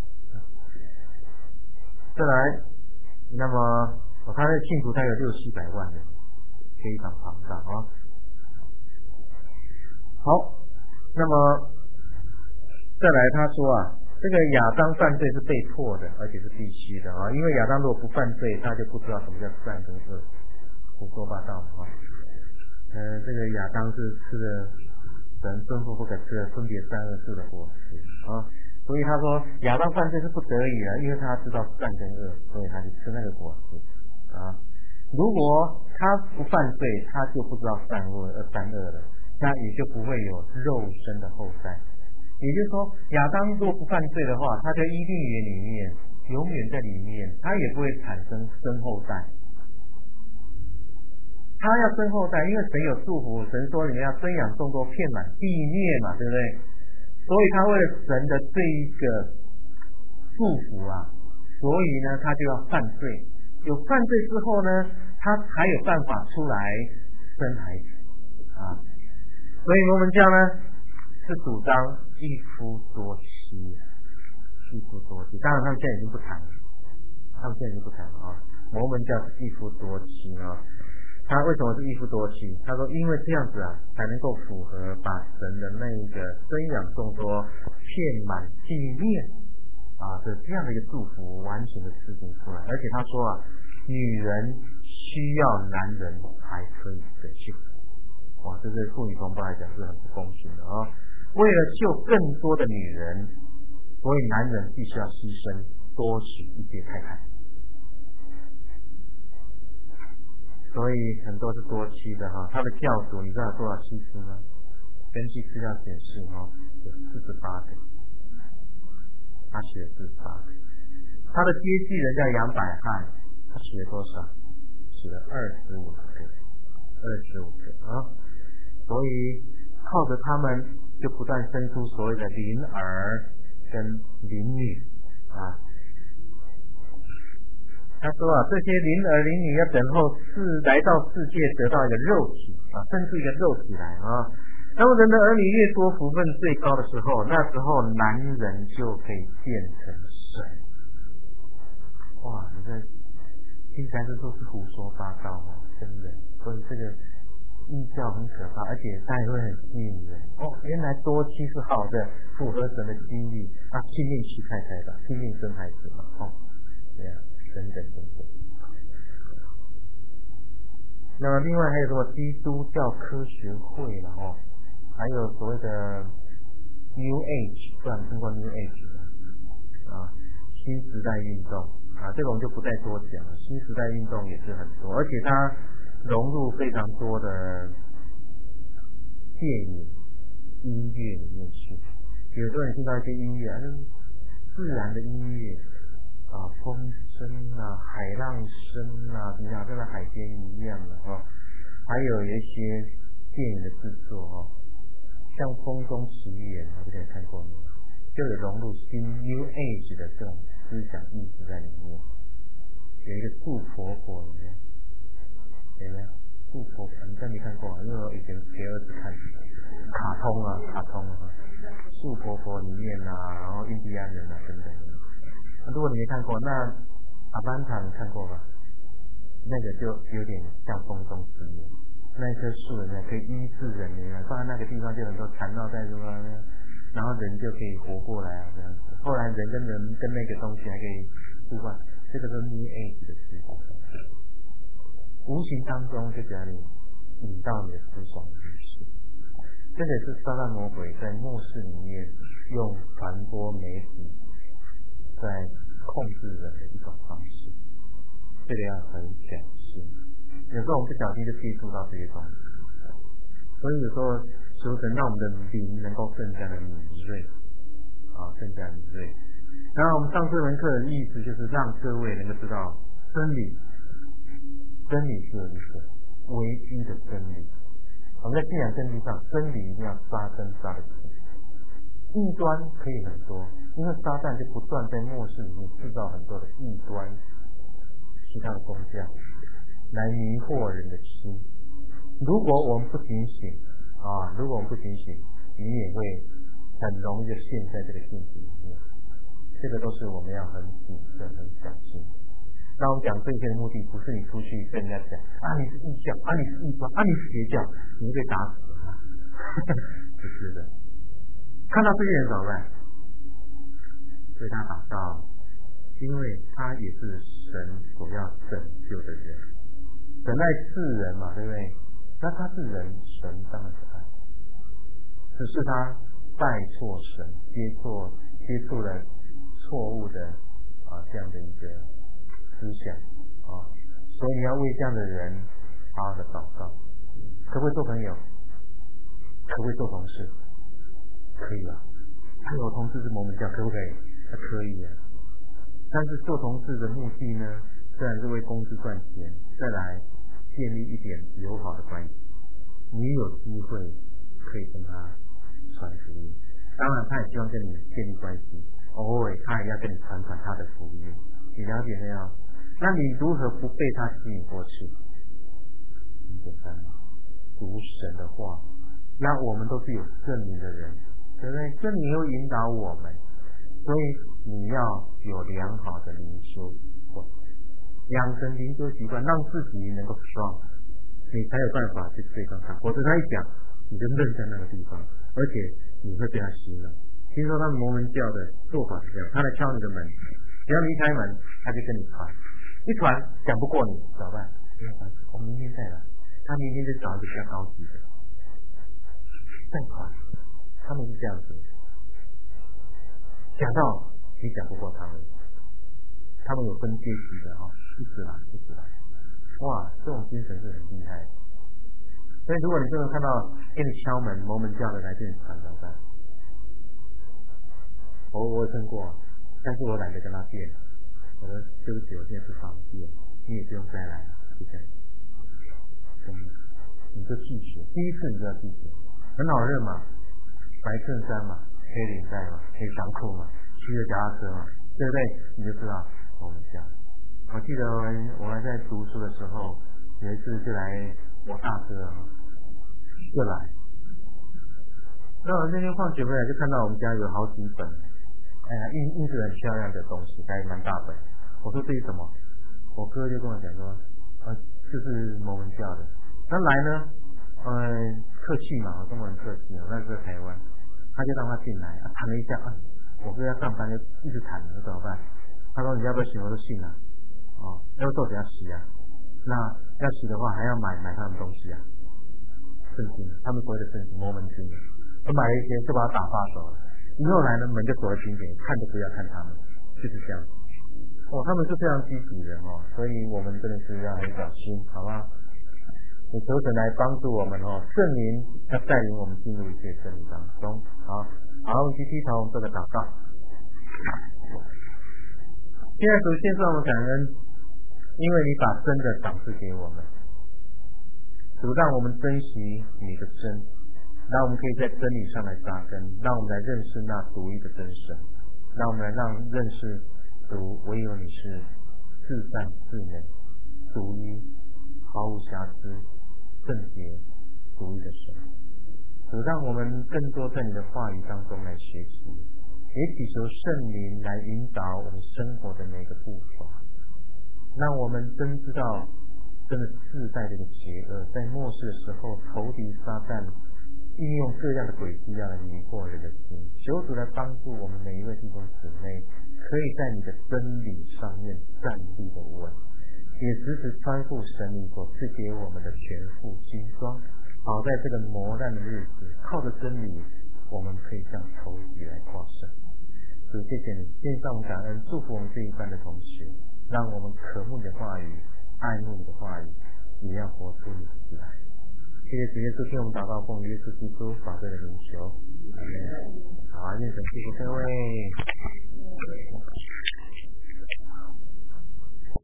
再来，那么我看这信徒大概有六七百万人，非常庞大啊。好，那么再来他说啊，这个亚当犯罪是被迫的，而且是必须的啊，因为亚当如果不犯罪，他就不知道什么叫善跟恶，胡说八道啊。呃，这个亚当是吃了神吩咐不可吃的分别善恶树的果实啊，所以他说亚当犯罪是不得已的，因为他知道善跟恶，所以他就吃那个果实啊。如果他不犯罪，他就不知道善恶呃善恶了，那也就不会有肉身的后代。也就是说，亚当如果不犯罪的话，他在伊甸园里面永远在里面，他也不会产生生后代。他要生后代，因为神有祝福，神说你们要生养众多，遍满地面嘛，对不对？所以他为了神的这一个祝福啊，所以呢，他就要犯罪。有犯罪之后呢，他才有办法出来生孩子啊。所以摩门教呢是主张一夫多妻，一夫多妻。当然他们现在已经不谈了，他们现在已经不谈了啊。摩门教是一夫多妻啊。他为什么是一夫多妻？他说因为这样子啊，才能够符合把神的那一个生养众多、遍满地面啊的这样的一个祝福完全的实行出来。而且他说啊，女人需要男人才可以得救。哇，这对妇女同胞来讲是很不公平的啊！为了救更多的女人，所以男人必须要牺牲，多娶一些太太。所以很多是多妻的哈，他的教主你知道有多少妻子吗？根据资料显示哈，有四十八个，他娶了四十八个。他的接继人叫杨百翰，他娶了多少？娶了二十五个，二十五个啊！所以靠着他们，就不断生出所谓的灵儿跟灵女啊。他说啊，这些灵儿灵女要等候世来到世界得到一个肉体啊，生出一个肉体来啊。当人的儿女越多，福分最高的时候，那时候男人就可以变成神。哇，你这听起来是说是胡说八道啊，真的。所以这个异教很可怕，而且它也会很吸引人。哦，原来多妻是好的，符合神的心意啊，拼命娶太太吧，拼命生孩子嘛，哦，对啊。等等等等。那么另外还有什么基督教科学会了哦，还有所谓的 New Age， 不然听过 New Age 啊，新时代运动啊，这个我们就不再多讲了。新时代运动也是很多，而且它融入非常多的电影、音乐里面去。有时候你听到一些音乐啊，自然的音乐。啊，风声啊，海浪声啊，怎么样，跟在海边一样的哈、哦。还有一些电影的制作哦，像《风中奇缘》，我不知道看过没有？就有融入新 New Age 的这种思想意识在里面。有一个祝婆婆，有没有？有没有？祝婆婆，你真没看过啊？因为我以前给儿子看卡通啊，卡通啊，祝婆婆里面啊，然后印第安人啊等等。如果你没看过，那阿凡达你看过吧？那个就有点像风中奇缘，那棵树呢可以医治人呢，放在那个地方就能够缠绕在什么，然后人就可以活过来啊这样子。后来人跟人跟那个东西还可以互换，这个是 New Age 的思想，无形当中就把你引到你的思想里去。这个是撒旦魔鬼在末世里面用传播媒体在控制人的一种方式，这个要很小心有时候我们不小心就接触到这些东西，所以有时候求神让我们的灵能够更加的敏锐啊，更加敏锐。然后我们上这门课的意思就是让各位能够知道真理，真理是有一个危机的真理。我们在信仰圣经上，真理一定要扎根扎得紧。异端可以很多，因为撒旦就不断在末世里面制造很多的异端，其他的宗教来迷惑人的心。如果我们不警醒啊，如果我们不警醒，你也会很容易就陷在这个陷阱里面。这个都是我们要很谨慎、很小心。那我们讲这些的目的，不是你出去跟人家讲啊，你是异教，啊你是异端，啊你是邪教，你会被打死啊，不是的。看到这些人怎么办？对他祷告，因为他也是神所要拯救的人。神爱世人嘛，对不对？那他是人，神当然是爱，只是他拜错神，接错接触了错误的啊这样的一个思想啊，所以你要为这样的人好好的祷告。可不可以做朋友？可不可以做同事？可以吧？他有同事是摩门教，可不可以？他可以啊。但是做同事的目的呢，虽然是为公司赚钱，再来建立一点友好的关系。你有机会可以跟他传福音，当然他也希望跟你建立关系，偶尔他也要跟你传传他的福音。你了解没有？那你如何不被他吸引过去？很简单，读神的话。那我们都是有圣灵的人，对不对？圣灵会引导我们，所以你要有良好的灵修习惯，养成灵修习惯，让自己能够 strong， 你才有办法去对抗他。否则他一讲，你就愣在那个地方，而且你会被他洗脑。听说他们摩门教的做法是这样，他来敲你的门，只要你一开门，他就跟你传，一传讲不过你，怎么办？不要烦，我们明天再来。他明天就找一个比较高级的。再传，他们是这样子，讲到你讲不过他们，他们有分阶级的哈、哦，一直来，一直来，哇，这种精神是很厉害的。所以如果你真的看到给你敲门，摩门教的来跟你传怎么办？我我听过，但是我懒得跟他辩，我说对不起，我现在是方便，你也不用再来了，就这样，真的，你就拒绝，第一次你就要拒绝。很好认嘛，白衬衫嘛，黑领带嘛，黑长裤嘛，骑着脚踏车嘛，对不对？你就知道我们家。我记得我们我们在读书的时候，有一次就来我大哥就来，那我那天放学回来就看到我们家有好几本，哎呀印印是很漂亮的东西，还蛮大本。我说这是什么？我哥就跟我讲说，呃，这是摩门教的。那来呢？呃，客气嘛，我中国人客气，我那时候在台湾，他就让他进来，他谈了一下，啊，我哥要上班就一直谈，我怎么办？他说你要不要洗？我说信啊，哦，要做怎样洗啊？那要洗的话还要买买他们东西啊，圣经，他们所谓的圣经摩门经，我买了一些就把他打发走了，以后来呢门就锁得紧紧，看都不要看他们，就是这样。哦，他们是非常积极的哦，所以我们真的是要很小心，好吗？你求神来帮助我们哦，圣灵要带领我们进入一些圣灵当中。好，好，我们去低头做个祷告。现在首先是我们感恩，因为你把真的赏赐给我们，主让我们珍惜你的真，让我们可以在真理上来扎根，让我们来认识那独一的真神，让我们来让认识主唯有你是至善至美、独一、毫无瑕疵、圣洁、独一的神。主让我们更多在你的话语当中来学习，也祈求圣灵来引导我们生活的每个步伐，让我们真知道真的自带这个邪恶，在末世的时候仇敌撒旦运用各样的诡计要来迷惑人的心。求主来帮助我们每一位弟兄姊妹，可以在你的真理上面站立的稳，也时时穿护神你所赐给我们的全副军装，好在这个磨难的日子，靠着真理，我们可以向仇敌来夸胜。主，谢谢你，献上感恩，祝福我们这一班的同学，让我们渴慕你的话语，爱慕你的话语， 也要活出你自己来。谢谢主耶稣，听我们祷告，奉耶稣基督宝贵的名求。好，愿神祝福各位。